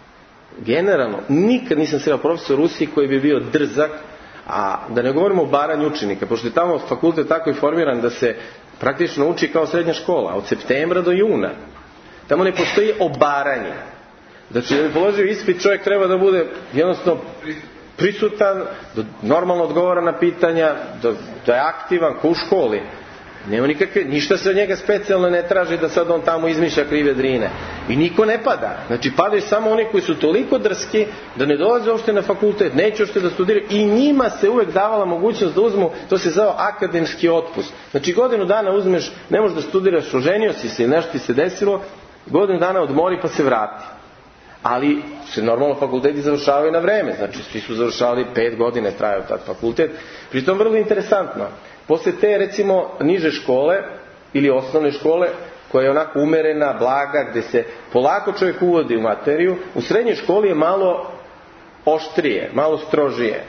generalno, nikad nisam sreo profesor u Rusiji koji bi bio drzak, a da ne govorimo o baranju učenika, pošto je tamo fakultet tako i formiran da se praktično uči kao srednja škola, od septembra do juna. Tamo ne postoji obaranje. Znači, da bi položio ispit, čovjek treba da bude jednostavno prisutan, da normalno odgovara na pitanja, da, da je aktivan, ko u školi. Nema nikakve, ništa se od njega specijalno ne traži da sad on tamo izmišlja krive drine. I niko ne pada. Znači, padaju samo oni koji su toliko drski da ne dolaze uopšte na fakultet, neće uopšte da studiraju i njima se uvek davala mogućnost da uzmu, to se zove akademski otpust. Znači, godinu dana uzmeš, ne možeš da studiraš, oženio si se ili nešto ti se desilo, godinu dana odmori pa se vrati. Ali se normalno fakulteti završavaju na vreme, znači svi su završavali pet godine trajao tad fakultet. Pritom vrlo interesantno, posle te recimo niže škole ili osnovne škole koja je onako umerena, blaga, gde se polako čovjek uvodi u materiju, u srednjoj školi je malo oštrije, malo strožije.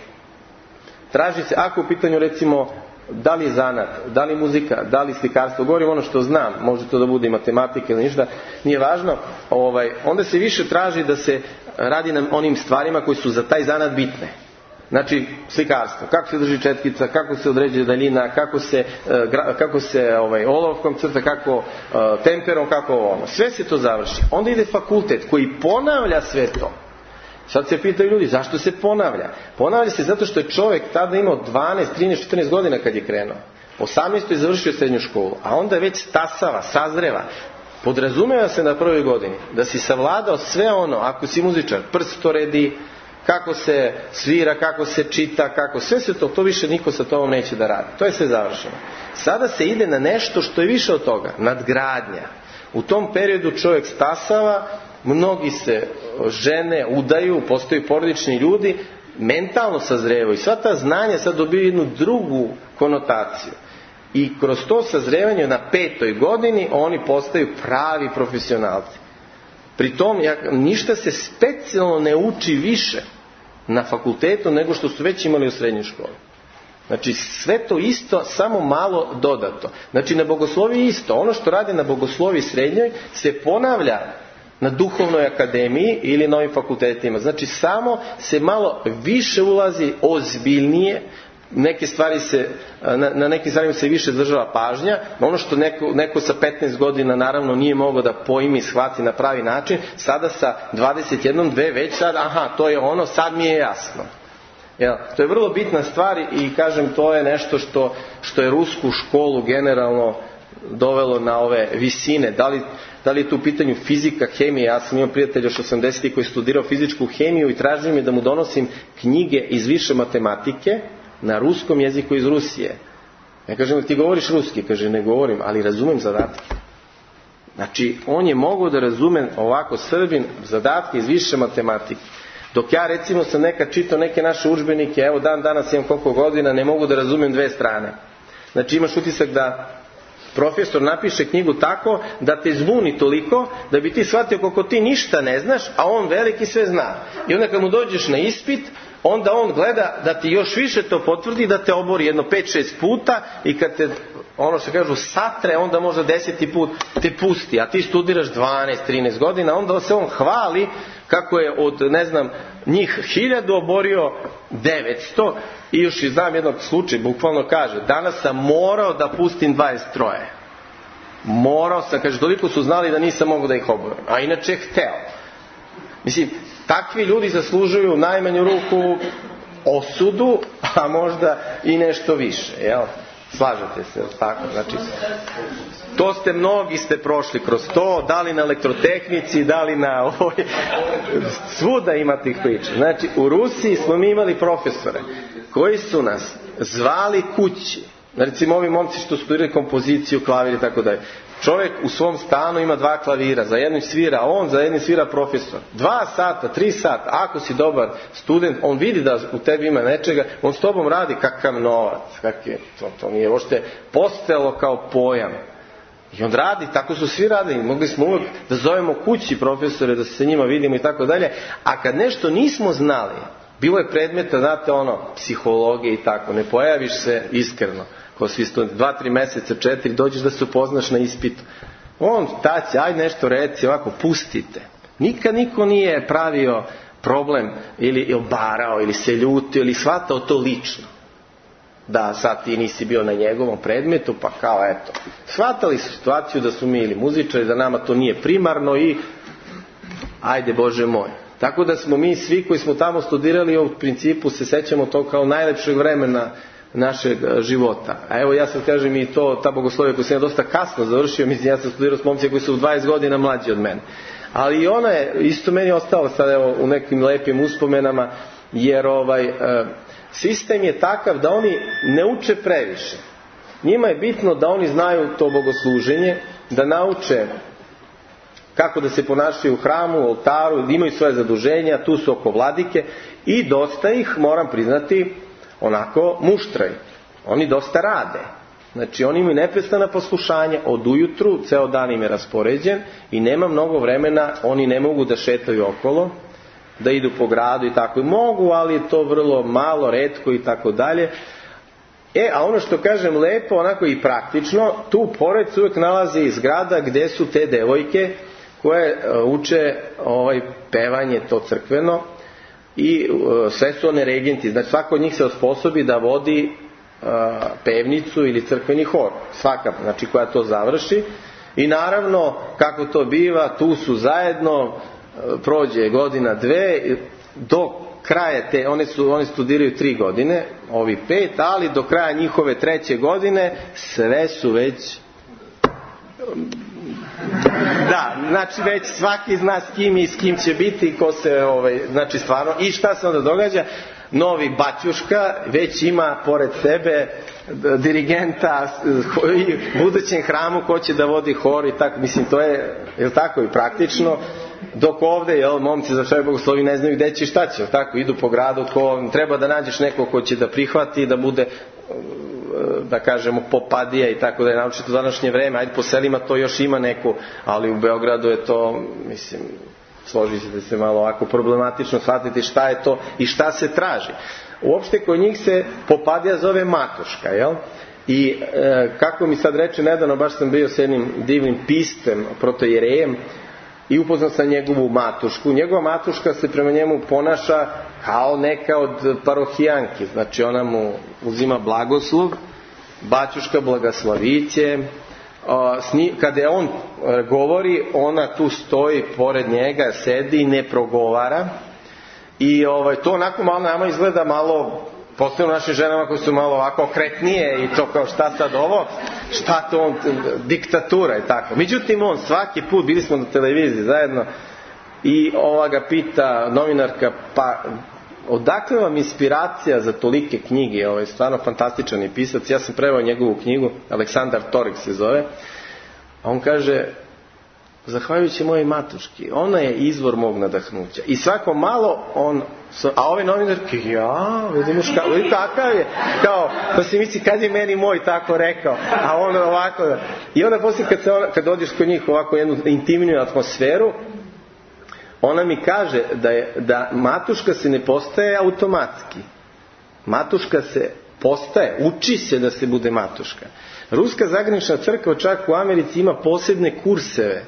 Traži se, ako u pitanju recimo da li je zanat, da li muzika, da li slikarstvo, govorim ono što znam, može to da bude i matematika ili ništa, nije važno, ovaj, onda se više traži da se radi na onim stvarima koji su za taj zanat bitne. Znači, slikarstvo, kako se drži četkica, kako se određuje daljina, kako se, kako se ovaj, olovkom crta, kako temperom, kako ono. Sve se to završi. Onda ide fakultet koji ponavlja sve to. Sad se pitaju ljudi, zašto se ponavlja? Ponavlja se zato što je čovjek tada imao dvanaest, trinaest, četrnaest godina kad je krenuo. osamnaest je završio srednju školu, a onda već stasava, sazreva. Podrazumeva se na prvoj godini da si savladao sve ono, ako si muzičar, prstoredi, kako se svira, kako se čita, kako sve se to, to više niko sa tobom neće da radi. To je sve završeno. Sada se ide na nešto što je više od toga, nadgradnja. U tom periodu čovjek stasava, mnogi se žene, udaju, postaju porodični ljudi, mentalno sazrevaju. Sva ta znanja sad dobiju jednu drugu konotaciju. I kroz to sazrevanje na petoj godini oni postaju pravi profesionalci. Pri tom ništa se specijalno ne uči više na fakultetu nego što su već imali u srednjoj školi. Znači sve to isto, samo malo dodato. Znači na bogosloviji isto. Ono što radi na bogosloviji srednjoj se ponavlja na duhovnoj akademiji ili na ovim fakultetima. Znači samo se malo više ulazi, ozbiljnije, neke stvari se, na, na nekim stvarima se više država pažnja, ono što neko, neko sa petnaest godina naravno nije mogao da pojmi i shvati na pravi način, sada sa dvadeset jedan, dve već sad, aha, to je ono, sad mi je jasno. Jel, to je vrlo bitna stvar i kažem, to je nešto što, što je rusku školu generalno dovelo na ove visine. Da li, da li je tu u pitanju fizika, hemija? Ja sam imao prijatelja još osamdesetih koji je studirao fizičku hemiju i tražio mi da mu donosim knjige iz više matematike na ruskom jeziku iz Rusije. Ja kažem, ti govoriš ruski? Kaže, ne govorim, ali razumem zadatke. Znači, on je mogao da razume ovako Srbin zadatke iz više matematike. Dok ja recimo sam nekad čitao neke naše udžbenike, evo dan danas imam koliko godina, ne mogu da razumem dve strane. Znači imaš utisak da profesor napiše knjigu tako da te zvuni toliko da bi ti shvatio koliko ti ništa ne znaš, a on veliki sve zna. I onda kad mu dođeš na ispit, onda on gleda da ti još više to potvrdi, da te obori jedno pet šest puta i kad te, ono što kažu, satre, onda možda deseti put te pusti, a ti studiraš dvanaest trinaest godina, onda se on hvali kako je od, ne znam, njih hiljadu oborio devetsto i još i znam jednog slučaja, bukvalno kaže, danas sam morao da pustim dvadeset tri. Morao sam, kaže, toliko su znali da nisam mogao da ih oborim, a inače hteo. Mislim, takvi ljudi zaslužuju najmanju ruku osudu, a možda i nešto više, jel? Slažete se, tako? Znači, to ste, mnogi ste prošli kroz to, da li na elektrotehnici, da li na ovoj, svuda ima tih priča. Znači, u Rusiji smo mi imali profesore koji su nas zvali kući. Recimo, ovi momci što studiraju kompoziciju, klavir i tako dalje. Čovjek u svom stanu ima dva klavira, za jednim svira on, za jednim svira profesor. Dva sata, tri sata, ako si dobar student, on vidi da u tebi ima nečega, on s tobom radi kakav novac, kak je, to, to nije uopšte postojalo kao pojam. I on radi, tako su svi radili, mogli smo uvijek da zovemo kući profesore, da se sa njima vidimo i tako dalje, a kad nešto nismo znali, bilo je predmeta, znate ono, psihologije i tako, ne pojaviš se iskreno. Ko svi studenti, dva, tri meseca, četiri, dođeš da se upoznaš na ispitu. On, taci, aj nešto reci, ovako, pustite. Nikad niko nije pravio problem ili obarao ili se ljutio ili shvatao to lično. Da sad ti nisi bio na njegovom predmetu, pa kao eto. Shvatali su situaciju da su mi ili muzičari, da nama to nije primarno i ajde Bože moj. Tako da smo mi svi koji smo tamo studirali u principu se sećamo to kao najlepšeg vremena našeg života. A evo ja sad kažem i to, ta bogoslovija koju sam ja dosta kasno završio, mislim ja sam studirao s momcima koji su dvadeset godina mlađi od mene. Ali i ona je isto meni ostala sad evo u nekim lepim uspomenama, jer ovaj e, sistem je takav da oni ne uče previše. Njima je bitno da oni znaju to bogosluženje, da nauče kako da se ponašaju u hramu, u oltaru, da imaju svoje zaduženja, tu su oko vladike i dosta ih, moram priznati, onako muštraju. Oni dosta rade. Znači oni imaju neprestana poslušanja od ujutru, ceo dan im je raspoređen i nema mnogo vremena, oni ne mogu da šetaju okolo, da idu po gradu i tako. I mogu, ali je to vrlo malo, retko i tako dalje. E, a ono što kažem lepo, onako i praktično, tu pored se uvijek nalazi zgrada gde su te devojke koje uče ovaj pevanje to crkveno i uh, sve su one regenti. Znači svako od njih se osposobi da vodi uh, pevnicu ili crkveni hor. Svaka, znači koja to završi. I naravno, kako to biva, tu su zajedno, uh, prođe godina dve, do kraja te, one, su, one studiraju tri godine, ovi pet, ali do kraja njihove treće godine sve su već... Da, znači već svaki zna s kim i s kim će biti, ko se, ovaj, znači stvarno, i šta se onda događa? Novi baćuška već ima pored sebe dirigenta i budućem hramu ko će da vodi hor i tako, mislim to je, je tako i praktično, dok ovde, jel, momci za sve bogoslovi ne znaju gde će i šta će, tako, idu po gradu, ko, treba da nađeš neko ko će da prihvati, da bude, da kažemo, popadija i tako da je naučiti u današnje vreme. Ajde, po selima to još ima neko, ali u Beogradu je to, mislim, složit ćete se malo ovako problematično shvatiti šta je to i šta se traži. Uopšte kod njih se popadija zove matuška, jel? I e, kako mi sad reče nedavno, baš sam bio s jednim divnim pistem, protojerejem, i upoznao sam njegovu matušku. Njegova matuška se prema njemu ponaša kao neka od parohijanki. Znači ona mu uzima blagoslov, baćuška blagosloviće. Kada je on govori, ona tu stoji pored njega, sedi i ne progovara. I ovaj, to onako malo nama izgleda malo, posebno našim ženama koje su malo ovako okretnije i to kao šta sad ovo, šta to on, diktatura i tako. Međutim on svaki put, bili smo na televiziji zajedno i ova ga pita novinarka, pa odakle vam inspiracija za tolike knjige, ovaj stvarno fantastičan je pisac, ja sam preveo njegovu knjigu, Aleksandar Torik se zove, a on kaže, zahvaljujući mojej matuški, ona je izvor mog nadahnuća. I svako malo on, a ove novinarke, ja, vidiš kakav je, kao, pa si misli kad je meni moj tako rekao, a on ovako, i onda poslije kad, se ona, kad odiš kod njih ovako jednu intimniju atmosferu, ona mi kaže da, je, da matuška se ne postaje automatski. Matuška se postaje, uči se da se bude matuška. Ruska zagranična crkva čak u Americi ima posebne kurseve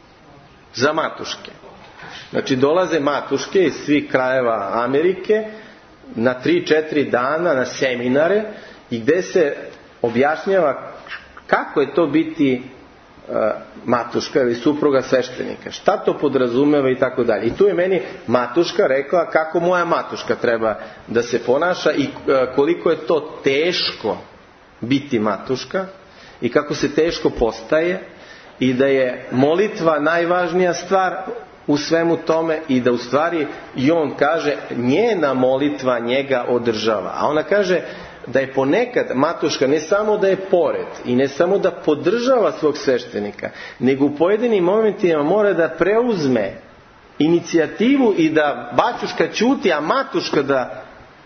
za matuške. Znači dolaze matuške iz svih krajeva Amerike na tri četiri dana na seminare i gde se objašnjava kako je to biti uh, matuška ili supruga sveštenika. Šta to podrazumeva i tako dalje. I tu je meni matuška rekla kako moja matuška treba da se ponaša i uh, koliko je to teško biti matuška i kako se teško postaje i da je molitva najvažnija stvar u svemu tome i da u stvari i on kaže njena molitva njega održava. A ona kaže da je ponekad matuška ne samo da je pored i ne samo da podržava svog sveštenika, nego u pojedinim momentima mora da preuzme inicijativu i da baćuška ćuti, a matuška da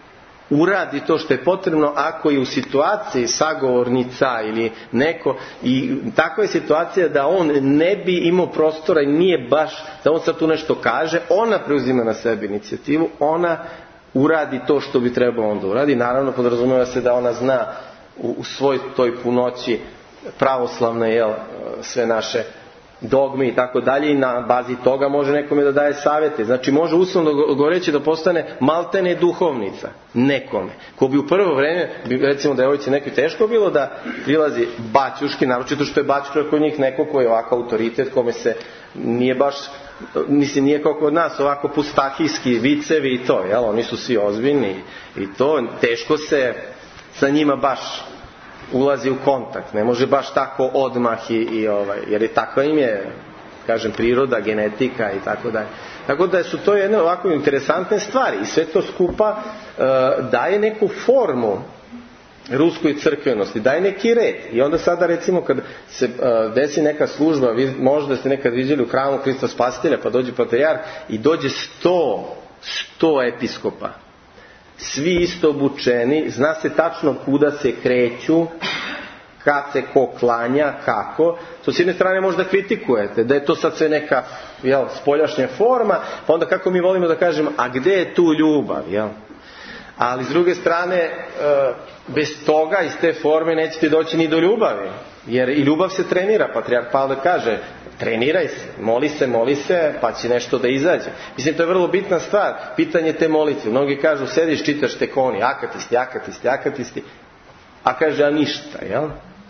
uradi to što je potrebno ako je u situaciji sagovornica ili neko i takva je situacija da on ne bi imao prostora i nije baš da on sad tu nešto kaže, ona preuzima na sebe inicijativu, ona uradi to što bi trebao onda uradi. Naravno podrazumeva se da ona zna u, u svoj toj punoći pravoslavne, jel, sve naše dogme i tako dalje i na bazi toga može nekome da daje savjete. Znači može uslovno govoreći da postane maltene duhovnica nekome. Ko bi u prvo vreme, recimo da je ovdje nekoj teško bilo da prilazi baćuški, naročito što je baćuška kod njih neko ko je ovako autoritet, kome se nije baš, mislim nije kao kod nas ovako pustahijski vicevi i to, jel? Oni su svi ozbiljni i to, teško se sa njima baš ulazi u kontakt, ne može baš tako odmah i, i ovaj, jer je takva im je, kažem, priroda, genetika i tako dalje. Tako da su to jedne ovako interesantne stvari i sve to skupa e, daje neku formu ruskoj crkvenosti, daje neki red. I onda sada recimo kad se uh, desi neka služba, vi možda ste nekad vidjeli u hramu Hrista Spasitelja, pa dođe patrijarh i dođe sto, sto episkopa. Svi isto obučeni, zna se tačno kuda se kreću, kad se ko klanja, kako. To s jedne strane možda kritikujete, da je to sad sve neka, jel, spoljašnja forma, pa onda kako mi volimo da kažemo, a gde je tu ljubav, jel? Ali s druge strane, bez toga, iz te forme nećete doći ni do ljubavi. Jer i ljubav se trenira. Patrijarh Pavle kaže, treniraj se, moli se, moli se, pa će nešto da izađe. Mislim, to je vrlo bitna stvar. Pitanje te molitve. Mnogi kažu, sediš, čitaš tekoni, akatisti, akatisti, akatisti. A kaže, a ništa, jel?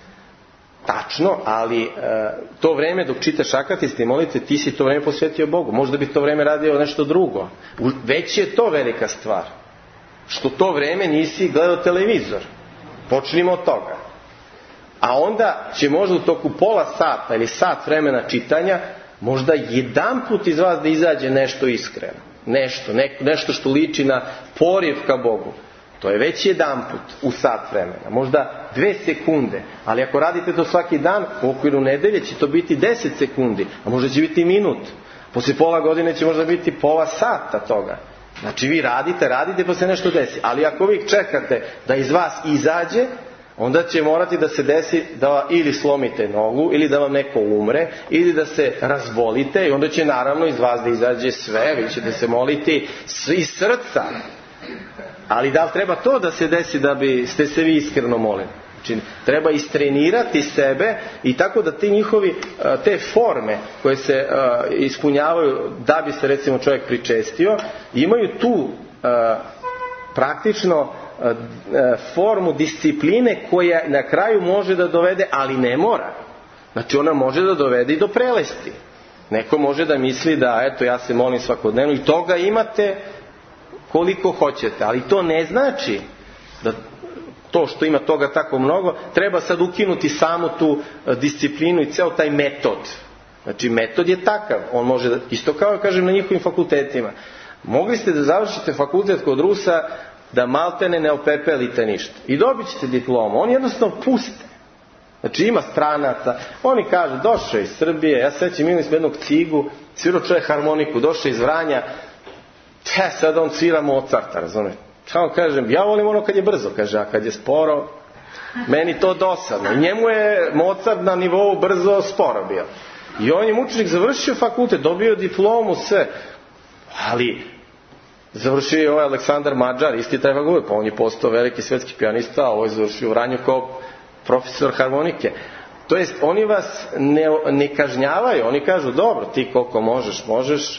Tačno, ali e, to vreme dok čitaš akatisti molitve, ti si to vreme posvetio Bogu. Možda bi to vreme radio nešto drugo. Već je to velika stvar. Što to vreme nisi gledao televizor. Počnimo od toga. A onda će možda u toku pola sata ili sat vremena čitanja možda jedan put iz vas da izađe nešto iskreno. Nešto, ne, nešto što liči na poriv ka Bogu. To je već jedan put u sat vremena. Možda dve sekunde. Ali ako radite to svaki dan, u okviru nedelje će to biti deset sekundi. A možda će biti minut. Poslije pola godine će možda biti pola sata toga. Znači vi radite, radite pa se nešto desi. Ali ako vi čekate da iz vas izađe, onda će morati da se desi da ili slomite nogu, ili da vam neko umre, ili da se razbolite i onda će naravno iz vas da izađe sve, vi ćete se moliti iz srca. Ali da li treba to da se desi da bi ste se vi iskreno molili? Znači, treba istrenirati sebe i tako da ti njihovi, te forme koje se ispunjavaju da bi se recimo čovjek pričestio, imaju tu praktično formu discipline koja na kraju može da dovede, ali ne mora. Znači ona može da dovede i do prelesti. Neko može da misli da eto ja se molim svakodnevno i toga imate koliko hoćete, ali to ne znači da to što ima toga tako mnogo, treba sad ukinuti samu tu disciplinu i ceo taj metod. Znači metod je takav, on može da, isto kao kažem na njihovim fakultetima. Mogli ste da završite fakultet kod Rusa da maltene ne opepelite ništa. I dobit ćete diplomu. Oni jednostavno puste. Znači ima stranaca. Oni kažu, došao iz Srbije, ja sećam, imali smo jednog cigu, svirao čovjek harmoniku, došao iz Vranja, te sad on svira Mozarta, razumete? Kao kažem, ja volim ono kad je brzo, kaže, a kad je sporo, meni to dosadno. I njemu je Mozart na nivou brzo sporo bio. I on je mučenik završio fakultet, dobio diplomu, sve. Ali završio je ovaj Aleksandar Mađar, isti taj fakultet, pa on je postao veliki svetski pijanista, a ovo je završio u Vranju kao profesor harmonike. To jest, oni vas ne, ne kažnjavaju, oni kažu, dobro, ti koliko možeš, možeš,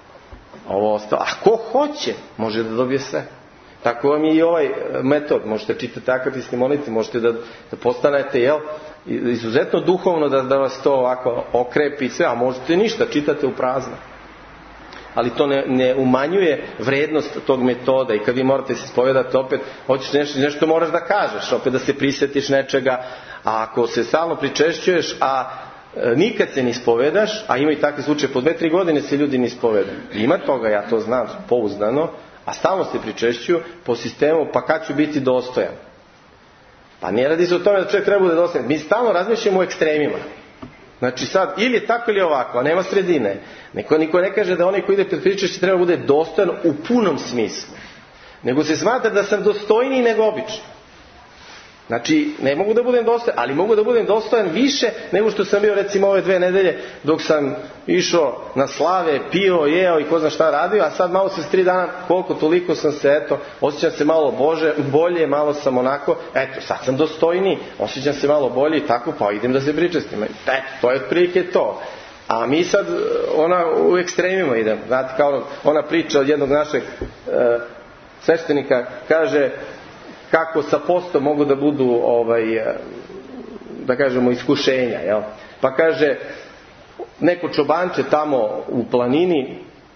ovo ostalo. A ko hoće, može da dobije sve. Tako vam je i ovaj metod. Možete čitati akatisti molitve, možete da, da postanete, jel, izuzetno duhovno da, da vas to ovako okrepi sve, a možete ništa, čitate u prazno. Ali to ne, ne umanjuje vrednost tog metoda i kad vi morate se ispovedati opet, hoćeš nešto, nešto moraš da kažeš, opet da se prisjetiš nečega, a ako se stalno pričešćuješ, a e, nikad se ne ispovedaš, a ima i takve slučaje, po dve, tri godine se ljudi ne ispovedaju. Ima toga, ja to znam, pouzdano, a stalno se pričešćuju po sistemu, pa kad ću biti dostojan? Pa ne radi se o tome da čovjek treba bude dostojan. Mi stalno razmišljamo u ekstremima. Znači sad, ili je tako ili ovako, a nema sredine. Neko, niko ne kaže da onaj koji ide pred pričešće treba bude dostojan u punom smislu. Nego se smatra da sam dostojniji nego obično. Znači, ne mogu da budem dostojan, ali mogu da budem dostojan više nego što sam bio recimo ove dve nedelje dok sam išao na slave, pio, jeo i ko zna šta radio, a sad malo se s tri dana, koliko toliko sam se, eto, osjećam se malo bože, bolje, malo sam onako, eto, sad sam dostojniji, osjećam se malo bolje i tako, pa idem da se pričestim. Eto, to je otprilike to. A mi sad, ona u ekstremima ide, znate, kao ona priča od jednog našeg e, sveštenika, kaže kako sa postom mogu da budu, ovaj, da kažemo, iskušenja, jel? Pa kaže, neko čobanče tamo u planini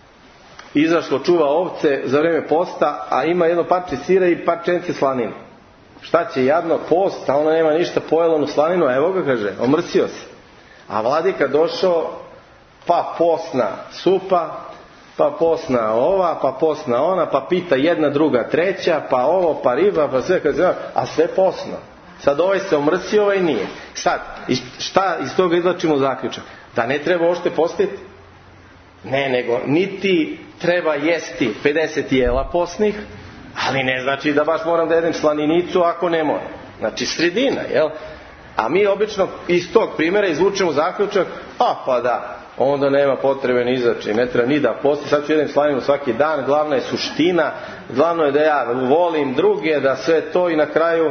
izašlo, čuva ovce za vreme posta, a ima jedno parče sira i par pšenice slanine. Šta će, jadno, post, a ona nema ništa, pojela onu slaninu, evo ga, kaže, omrsio se. A vladika došao, pa posna supa, pa posna ova, pa posna ona, pa pita jedna, druga, treća, pa ovo, pa riba, pa sve, kad se, a sve posno. Sad ovaj se omrsio, ovaj nije. Sad, šta iz toga izlačimo zaključak? Da ne treba ošte postiti? Ne, nego niti treba jesti pedeset jela posnih, ali ne znači da baš moram da jedem slaninicu ako ne moram. Znači sredina, jel? A mi obično iz tog primjera izvučemo zaključak, a pa da, onda nema potrebe ni za čim, ne treba ni da posti, sad ću jedem slaninu svaki dan, glavna je suština, glavno je da ja volim druge, da sve to i na kraju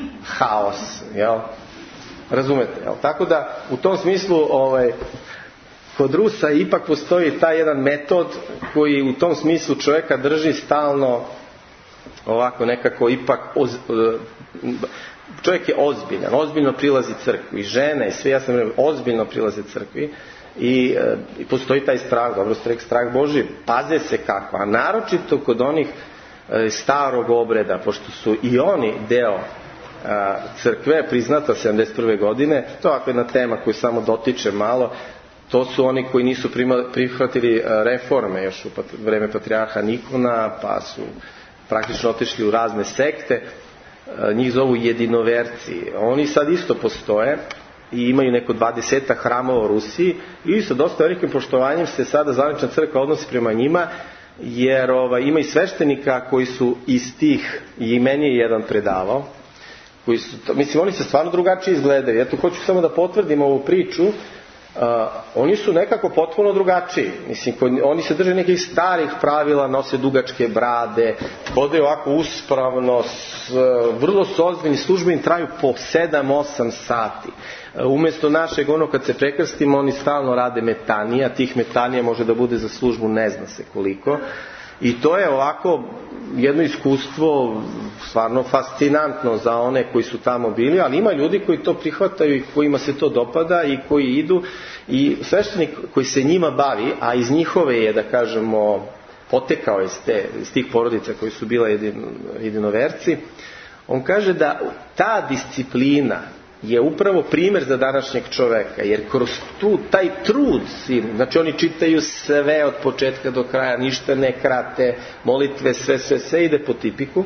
haos, jel? Razumete, jel? Tako da u tom smislu ovaj, kod Rusa ipak postoji taj jedan metod koji u tom smislu čovjeka drži stalno ovako nekako ipak oz, čovjek je ozbiljan, ozbiljno prilazi crkvi, žene i sve, ja sam rekao, ozbiljno prilaze crkvi i, i postoji taj strah, dobro ste rekli, strah Božji, paze se kako, a naročito kod onih starog obreda, pošto su i oni deo crkve priznata sedamdeset prve godine, to je ovako jedna tema koju samo dotiče malo, to su oni koji nisu prihvatili reforme još u vreme patrijarha Nikona, pa su praktično otišli u razne sekte, njih zovu jedinoverci. Oni sad isto postoje i imaju neko dvadesetak hramova u Rusiji i sa dosta velikim poštovanjem se sada zvanična crkva odnosi prema njima, jer ovaj, ima i sveštenika koji su iz tih, i meni je jedan predavao, koji su, mislim, oni se stvarno drugačije izgledaju. Eto, hoću samo da potvrdim ovu priču. Uh, oni su nekako potpuno drugačiji. Mislim, oni se drže nekih starih pravila, nose dugačke brade, hodaju ovako uspravno, s, vrlo su ozbiljni, službe im traju po sedam osam sati. Uh, umjesto našeg, ono kad se prekrstimo, oni stalno rade metanija, tih metanija može da bude za službu ne zna se koliko. I to je ovako jedno iskustvo stvarno fascinantno za one koji su tamo bili, ali ima ljudi koji to prihvataju i kojima se to dopada i koji idu, i sveštenik koji se njima bavi, a iz njihove je, da kažemo, potekao iz, te, iz tih porodica koji su bila jedin, jedinoverci, on kaže da ta disciplina je upravo primjer za današnjeg čoveka, jer kroz tu, taj trud, znači oni čitaju sve od početka do kraja, ništa ne krate, molitve, sve, sve, sve ide po tipiku,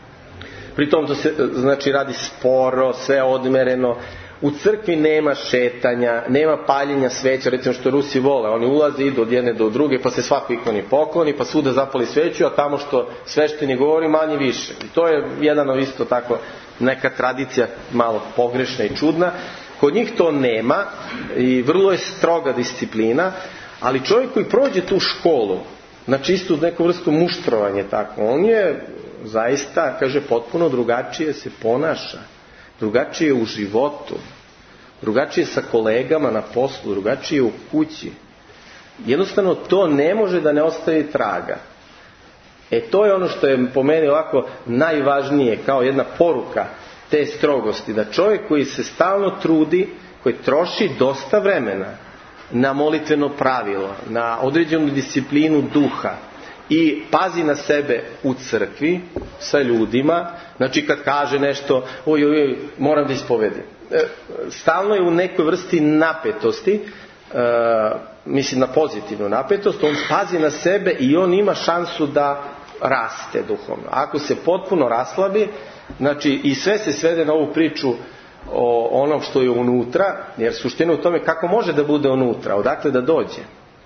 pritom to se, znači, radi sporo, sve odmereno, u crkvi nema šetanja, nema paljenja sveća, recimo što Rusi vole, oni ulaze, idu od jedne do druge, pa se svako ikoni pokloni, pa svuda zapali sveću, a tamo što sveštenik govori manje više. I to je jedan isto tako neka tradicija malo pogrešna i čudna. Kod njih to nema i vrlo je stroga disciplina, ali čovjek koji prođe tu školu, znači istu neku vrstu muštrovanje tako, on je zaista, kaže, potpuno drugačije se ponaša, drugačije u životu, drugačije sa kolegama na poslu, drugačije u kući. Jednostavno to ne može da ne ostavi traga. E to je ono što je po meni ovako najvažnije kao jedna poruka te strogosti, da čovjek koji se stalno trudi, koji troši dosta vremena na molitveno pravilo, na određenu disciplinu duha i pazi na sebe u crkvi sa ljudima, znači kad kaže nešto, oj, oj, oj, moram da ispovedim, stalno je u nekoj vrsti napetosti, e, mislim na pozitivnu napetost, on pazi na sebe i on ima šansu da raste duhovno. Ako se potpuno raslabi, znači i sve se svede na ovu priču o onom što je unutra, jer suština u tome kako može da bude unutra, odakle da dođe,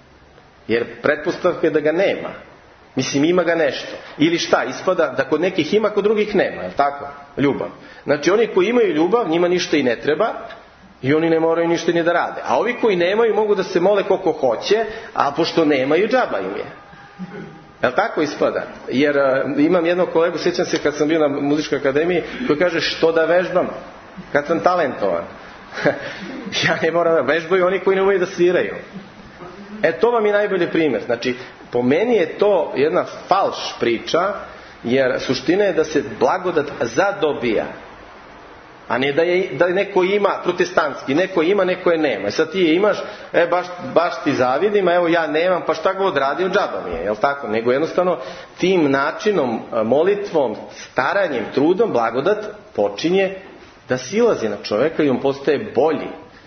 jer pretpostavka je da ga nema. Mislim, ima ga nešto. Ili šta, ispada da kod nekih ima, kod drugih nema, je li tako? Ljubav. Znači oni koji imaju ljubav, njima ništa i ne treba i oni ne moraju ništa ni da rade. A ovi koji nemaju mogu da se mole koliko hoće, a pošto nemaju, džaba im je. Je li tako ispada? Jer uh, imam jednog kolegu, sjećam se kad sam bio na muzičkoj akademiji, koji kaže što da vežbam kad sam talentovan. Ja ne moram da vežbaju oni koji ne umeju da sviraju. E, to vam je najbolji primjer. Znači, po meni je to jedna falš priča, jer suština je da se blagodat zadobija, a ne da, je, da neko ima protestantski, neko ima, neko je nema. Sad ti je imaš, e, baš, baš ti zavidim, a evo ja nemam, pa šta god radio, džaba mi je, jel tako? Nego jednostavno tim načinom, molitvom, staranjem, trudom, blagodat počinje da silazi na čoveka i on postaje bolji.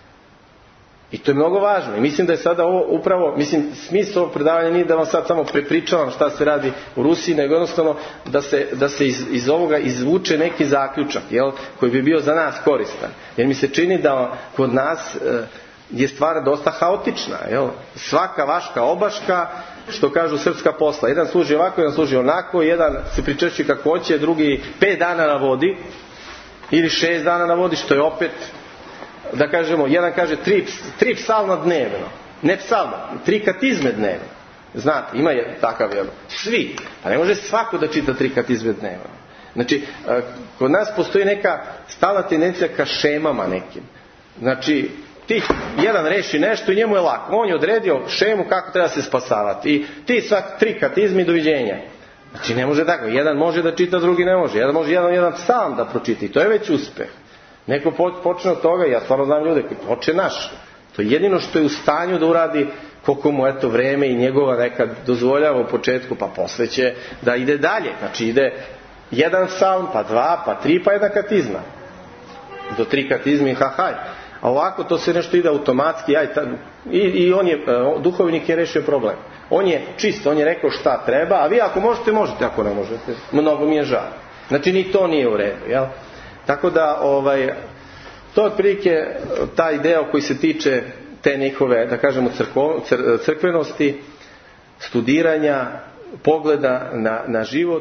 I to je mnogo važno. I mislim da je sada ovo upravo, mislim, smisao ovog predavanja nije da vam sad samo prepričavam šta se radi u Rusiji, nego jednostavno da se, da se iz, iz ovoga izvuče neki zaključak, jel, koji bi bio za nas koristan. Jer mi se čini da kod nas e, je stvar dosta haotična, jel. Svaka vaška obaška, što kažu srpska posla. Jedan služi ovako, jedan služi onako, jedan se pričešći kako hoće, drugi pet dana na vodi, ili šest dana na vodi, što je opet, da kažemo, jedan kaže tri, tri psalma dnevno, ne psalma, tri katizme dnevno. Znate, ima je takav jedan. Svi, a ne može svako da čita tri katizme dnevno. Znači, kod nas postoji neka stalna tendencija ka šemama nekim. Znači, ti jedan reši nešto i njemu je lako. On je odredio šemu kako treba se spasavati. I ti svak tri katizme i doviđenja. Znači, ne može tako. Jedan može da čita, drugi ne može. Jedan može jedan, jedan psalm da pročita. I to je već uspeh. Neko počne od toga, ja stvarno znam ljude koji hoće naš. To je jedino što je u stanju da uradi, koliko mu eto vreme i njegova nekad dozvoljava u početku, pa posle će da ide dalje. Znači ide jedan psalm, pa dva, pa tri, pa jedna katizma. Do tri katizmi, hahaj. A ovako to se nešto ide automatski, aj, ta, i, i on je, duhovnik je rešio problem. On je čist, on je rekao šta treba, a vi ako možete, možete, ako ne možete. Mnogo mi je žal. Znači ni to nije u redu, jel? Tako da, ovaj, to je otprilike taj deo koji se tiče te njihove, da kažemo, crkvo, cr, crkvenosti, studiranja, pogleda na, na život.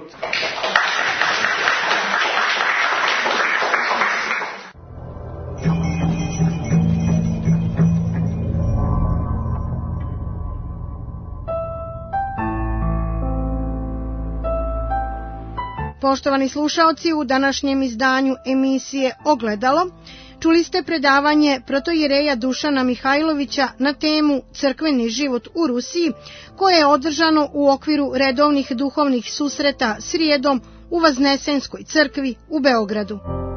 Poštovani slušaoci, u današnjem izdanju emisije Ogledalo čuli ste predavanje protoijereja Dušana Mihajlovića na temu Crkveni život u Rusiji, koje je održano u okviru redovnih duhovnih susreta srijedom u Vaznesenskoj crkvi u Beogradu.